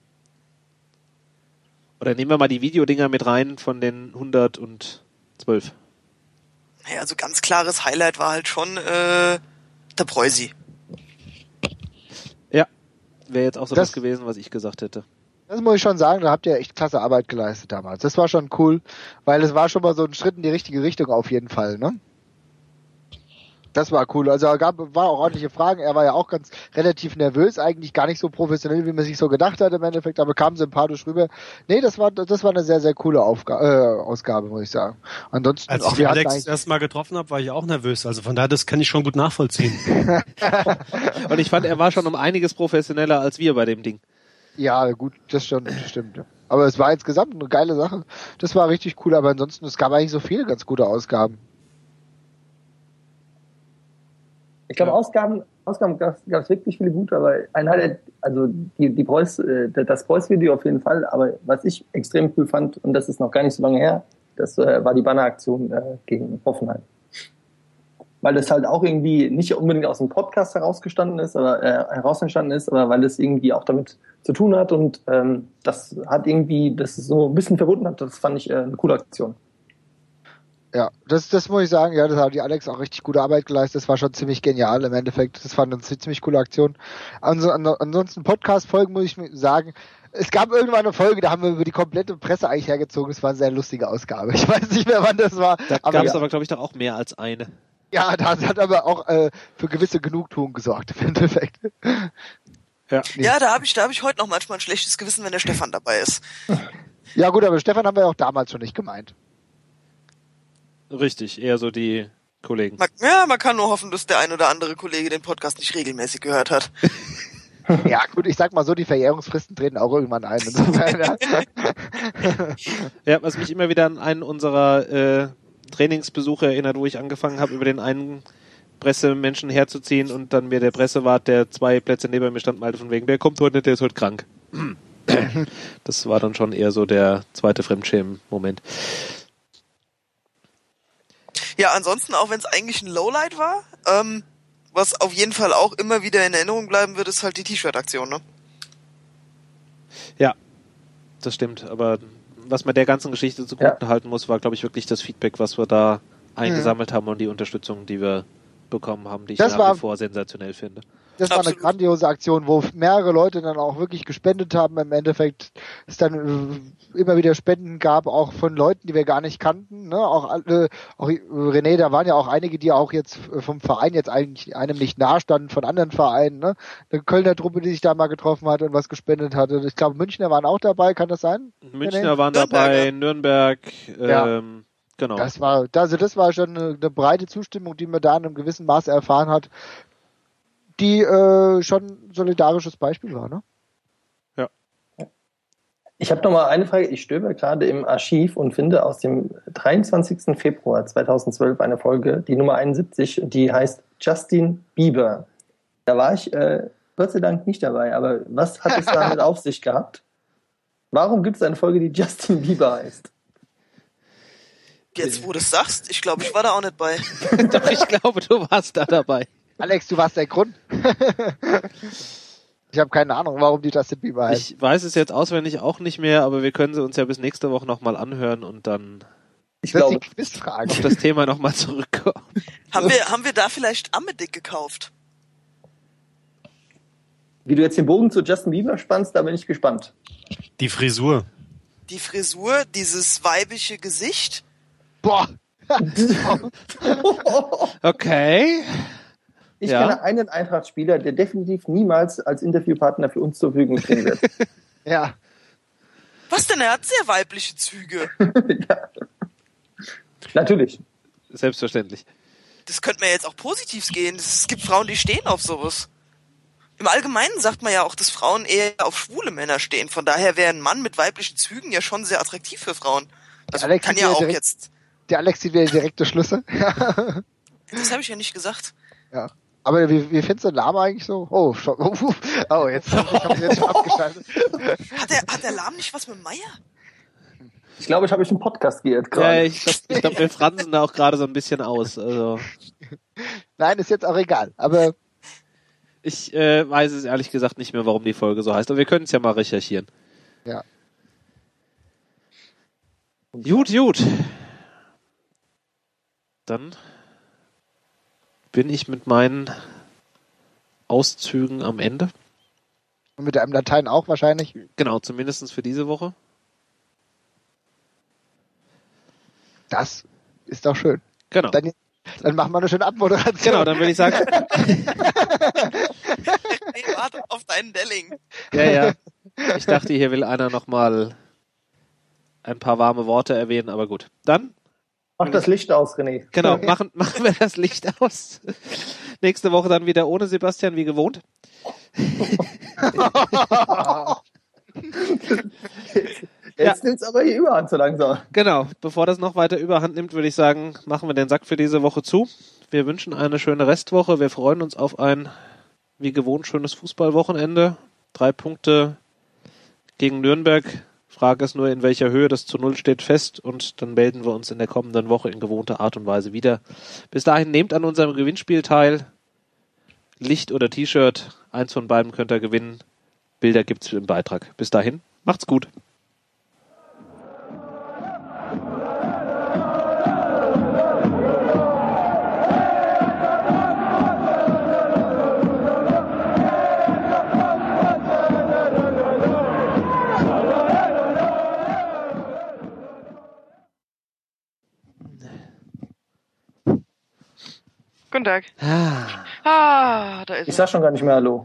Oder nehmen wir mal die Videodinger mit rein von den hundertzwölf. Ja, also ganz klares Highlight war halt schon äh, der Preusi. Ja, wäre jetzt auch so das, das gewesen, was ich gesagt hätte. Das muss ich schon sagen, da habt ihr echt klasse Arbeit geleistet damals. Das war schon cool, weil es war schon mal so ein Schritt in die richtige Richtung auf jeden Fall, ne? Das war cool. Also gab war auch ordentliche Fragen. Er war ja auch ganz relativ nervös, eigentlich gar nicht so professionell, wie man sich so gedacht hat im Endeffekt, aber kam sympathisch rüber. Nee, das war das war eine sehr, sehr coole Aufga- äh, Ausgabe, muss ich sagen. Ansonsten, Als auch, ich wir Alex hatten das erste Mal getroffen habe, war ich auch nervös. Also von daher, das kann ich schon gut nachvollziehen. Und ich fand, er war schon um einiges professioneller als wir bei dem Ding. Ja, gut, das stimmt, das stimmt. Aber es war insgesamt eine geile Sache. Das war richtig cool, aber ansonsten, es gab eigentlich so viele ganz gute Ausgaben. Ich glaube, Ausgaben, Ausgaben gab es wirklich viele gute, aber ein Highlight, also die, die Preuß, das Preuß-Video auf jeden Fall, aber was ich extrem cool fand, und das ist noch gar nicht so lange her, das äh, war die Banneraktion äh, gegen Hoffenheim. Weil das halt auch irgendwie nicht unbedingt aus dem Podcast herausgestanden ist, aber äh, herausentstanden ist, aber weil das irgendwie auch damit zu tun hat und ähm, das hat irgendwie, das so ein bisschen verbunden hat, das fand ich äh, eine coole Aktion. Ja, das, das muss ich sagen, ja, das hat die Alex auch richtig gute Arbeit geleistet, das war schon ziemlich genial im Endeffekt, das war eine ziemlich coole Aktion. Ans- ansonsten Podcast-Folgen muss ich sagen, es gab irgendwann eine Folge, da haben wir über die komplette Presse eigentlich hergezogen, das war eine sehr lustige Ausgabe, ich weiß nicht mehr, wann das war. Da aber gab es ja. aber, glaube ich, doch auch mehr als eine. Ja, das hat aber auch äh, für gewisse Genugtuung gesorgt im Endeffekt. Ja, ja da habe ich, da hab ich heute noch manchmal ein schlechtes Gewissen, wenn der Stefan dabei ist. Ja gut, aber Stefan haben wir auch damals schon nicht gemeint. Richtig, eher so die Kollegen. Man, ja, man kann nur hoffen, dass der ein oder andere Kollege den Podcast nicht regelmäßig gehört hat. Ja gut, ich sag mal so, die Verjährungsfristen treten auch irgendwann ein. Insofern, ja. Ja, was mich immer wieder an einen unserer äh, Trainingsbesuche erinnert, wo ich angefangen habe, über den einen Pressemenschen herzuziehen und dann mir der Pressewart, der zwei Plätze neben mir stand, meinte von wegen, der kommt heute nicht, der ist heute krank. Das war dann schon eher so der zweite Fremdschämen-Moment. Ja, ansonsten, auch wenn es eigentlich ein Lowlight war, ähm, was auf jeden Fall auch immer wieder in Erinnerung bleiben wird, ist halt die T-Shirt-Aktion, ne? Ja, das stimmt, aber was man der ganzen Geschichte zugute ja. halten muss, war, glaube ich, wirklich das Feedback, was wir da eingesammelt mhm. haben und die Unterstützung, die wir bekommen haben, die ich das nach war, wie vor sensationell finde. Das war Absolut. eine grandiose Aktion, wo mehrere Leute dann auch wirklich gespendet haben. Im Endeffekt es dann äh, immer wieder Spenden gab, auch von Leuten, die wir gar nicht kannten. Ne? Auch, äh, auch René, da waren ja auch einige, die auch jetzt vom Verein jetzt eigentlich einem nicht nahestanden, von anderen Vereinen. Ne? Eine Kölner Truppe, die sich da mal getroffen hatte und was gespendet hatte. Ich glaube, Münchner waren auch dabei, kann das sein? Münchner René? waren dabei, Nürnberg, ähm, ja. Genau. Das war, also das war schon eine, eine breite Zustimmung, die man da in einem gewissen Maße erfahren hat, die äh, schon ein solidarisches Beispiel war, ne? Ja. Ich habe noch mal eine Frage. Ich stöbe gerade im Archiv und finde aus dem dreiundzwanzigsten Februar zweitausendzwölf eine Folge, die Nummer einundsiebzig, die heißt Justin Bieber. Da war ich äh, Gott sei Dank nicht dabei, aber was hat es damit auf sich gehabt? Warum gibt es eine Folge, die Justin Bieber heißt? Jetzt, wo du es sagst, ich glaube, ich war da auch nicht bei. Doch, ich glaube, du warst da dabei. Alex, du warst der Grund. Ich habe keine Ahnung, warum die Justin Bieber heißt. Ich weiß es jetzt auswendig auch nicht mehr, aber wir können sie uns ja bis nächste Woche nochmal anhören und dann ich glaube, die Quizfrage. auf das Thema nochmal zurückkommen. Haben wir, haben wir da vielleicht Amedick gekauft? Wie du jetzt den Bogen zu Justin Bieber spannst, da bin ich gespannt. Die Frisur. Die Frisur, dieses weibliche Gesicht. Boah. Okay. Ich Ja. kenne einen Eintracht-Spieler, der definitiv niemals als Interviewpartner für uns zur Verfügung stehen wird. Ja. Was denn? Er hat sehr weibliche Züge. Ja. Natürlich. Selbstverständlich. Das könnte mir jetzt auch positiv gehen. Es gibt Frauen, die stehen auf sowas. Im Allgemeinen sagt man ja auch, dass Frauen eher auf schwule Männer stehen. Von daher wäre ein Mann mit weiblichen Zügen ja schon sehr attraktiv für Frauen. Also Alex kann sieht ja wieder auch direkt- jetzt... Der Alex sieht wieder direkte Schlüsse. Das habe ich ja nicht gesagt. Ja. Aber wie, wie findest du den Namen eigentlich so? Oh, schon, oh, oh jetzt habe ich hab mich jetzt schon abgeschaltet. Hat der, hat der Lahm nicht was mit Meier? Ich glaube, ich habe mich einen Podcast geirrt Ja, gerade. ich glaube, ich glaub, wir fransen da auch gerade so ein bisschen aus. Also Nein, ist jetzt auch egal. Aber ich äh, weiß es ehrlich gesagt nicht mehr, warum die Folge so heißt. Aber wir können es ja mal recherchieren. ja. Gut, gut. Dann bin ich mit meinen Auszügen am Ende. Und mit deinem Latein auch wahrscheinlich. Genau, zumindest für diese Woche. Das ist doch schön. Genau. Dann, dann machen wir eine schöne Abmoderation. Genau, dann würde ich sagen. Nee, warte auf deinen Delling. Ja, ja. Ich dachte, hier will einer nochmal ein paar warme Worte erwähnen, aber gut. Dann, Mach das Licht aus, René. genau, machen, machen wir das Licht aus. Nächste Woche dann wieder ohne Sebastian, wie gewohnt. Jetzt nimmt's aber hier überhand so langsam. Genau, bevor das noch weiter überhand nimmt, würde ich sagen, machen wir den Sack für diese Woche zu. Wir wünschen eine schöne Restwoche. Wir freuen uns auf ein, wie gewohnt, schönes Fußballwochenende. Drei Punkte gegen Nürnberg. Frage ist nur, in welcher Höhe das zu Null steht, fest. Und dann melden wir uns in der kommenden Woche in gewohnter Art und Weise wieder. Bis dahin nehmt an unserem Gewinnspiel teil. Licht oder T-Shirt. Eins von beiden könnt ihr gewinnen. Bilder gibt's im Beitrag. Bis dahin, macht's gut. Guten Tag. Ah. Ah, da ist Ich sag schon gar nicht mehr Hallo.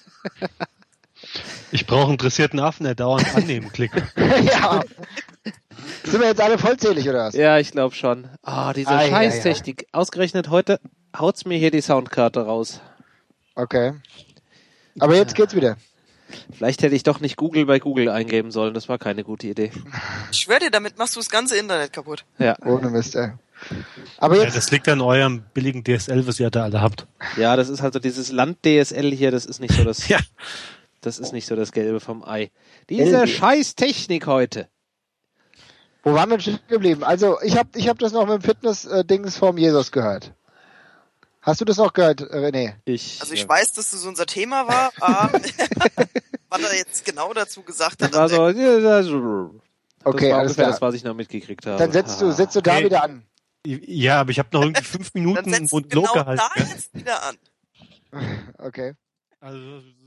Ich brauche einen dressierten Affen, der dauernd annehmen klickt. Ja. Sind wir jetzt alle vollzählig, oder was? Ja, ich glaube schon. Ah, diese Ah, ja, Scheißtechnik. Ausgerechnet heute haut's mir hier die Soundkarte raus. Okay. Aber jetzt geht's wieder. Vielleicht hätte ich doch nicht Google bei Google eingeben sollen. Das war keine gute Idee. Ich schwör dir, damit machst du das ganze Internet kaputt. Ja, Ohne Mist, ey. Aber Ja, jetzt, das liegt an eurem billigen D S L, was ihr da alle habt. ja, das ist halt so dieses Land-D S L hier. Das ist nicht so das. Ja. Das ist nicht so das Gelbe vom Ei. Diese Scheißtechnik heute. wo waren wir stehen geblieben? Also, ich habe ich hab das noch mit dem Fitness-Dings vom Jesus gehört. Hast du das noch gehört, René? Ich. Also ich ja. weiß, dass das unser Thema war, aber was er jetzt genau dazu gesagt Das hat. war an so. Ja, das, das Okay, war alles ungefähr klar. das, was ich noch mitgekriegt habe. Dann setzt du, setzt du da Okay. wieder an. Ja, aber ich habe noch irgendwie fünf der, Minuten dann setzt du Monolog genau gehalten. da jetzt wieder an. Okay. Also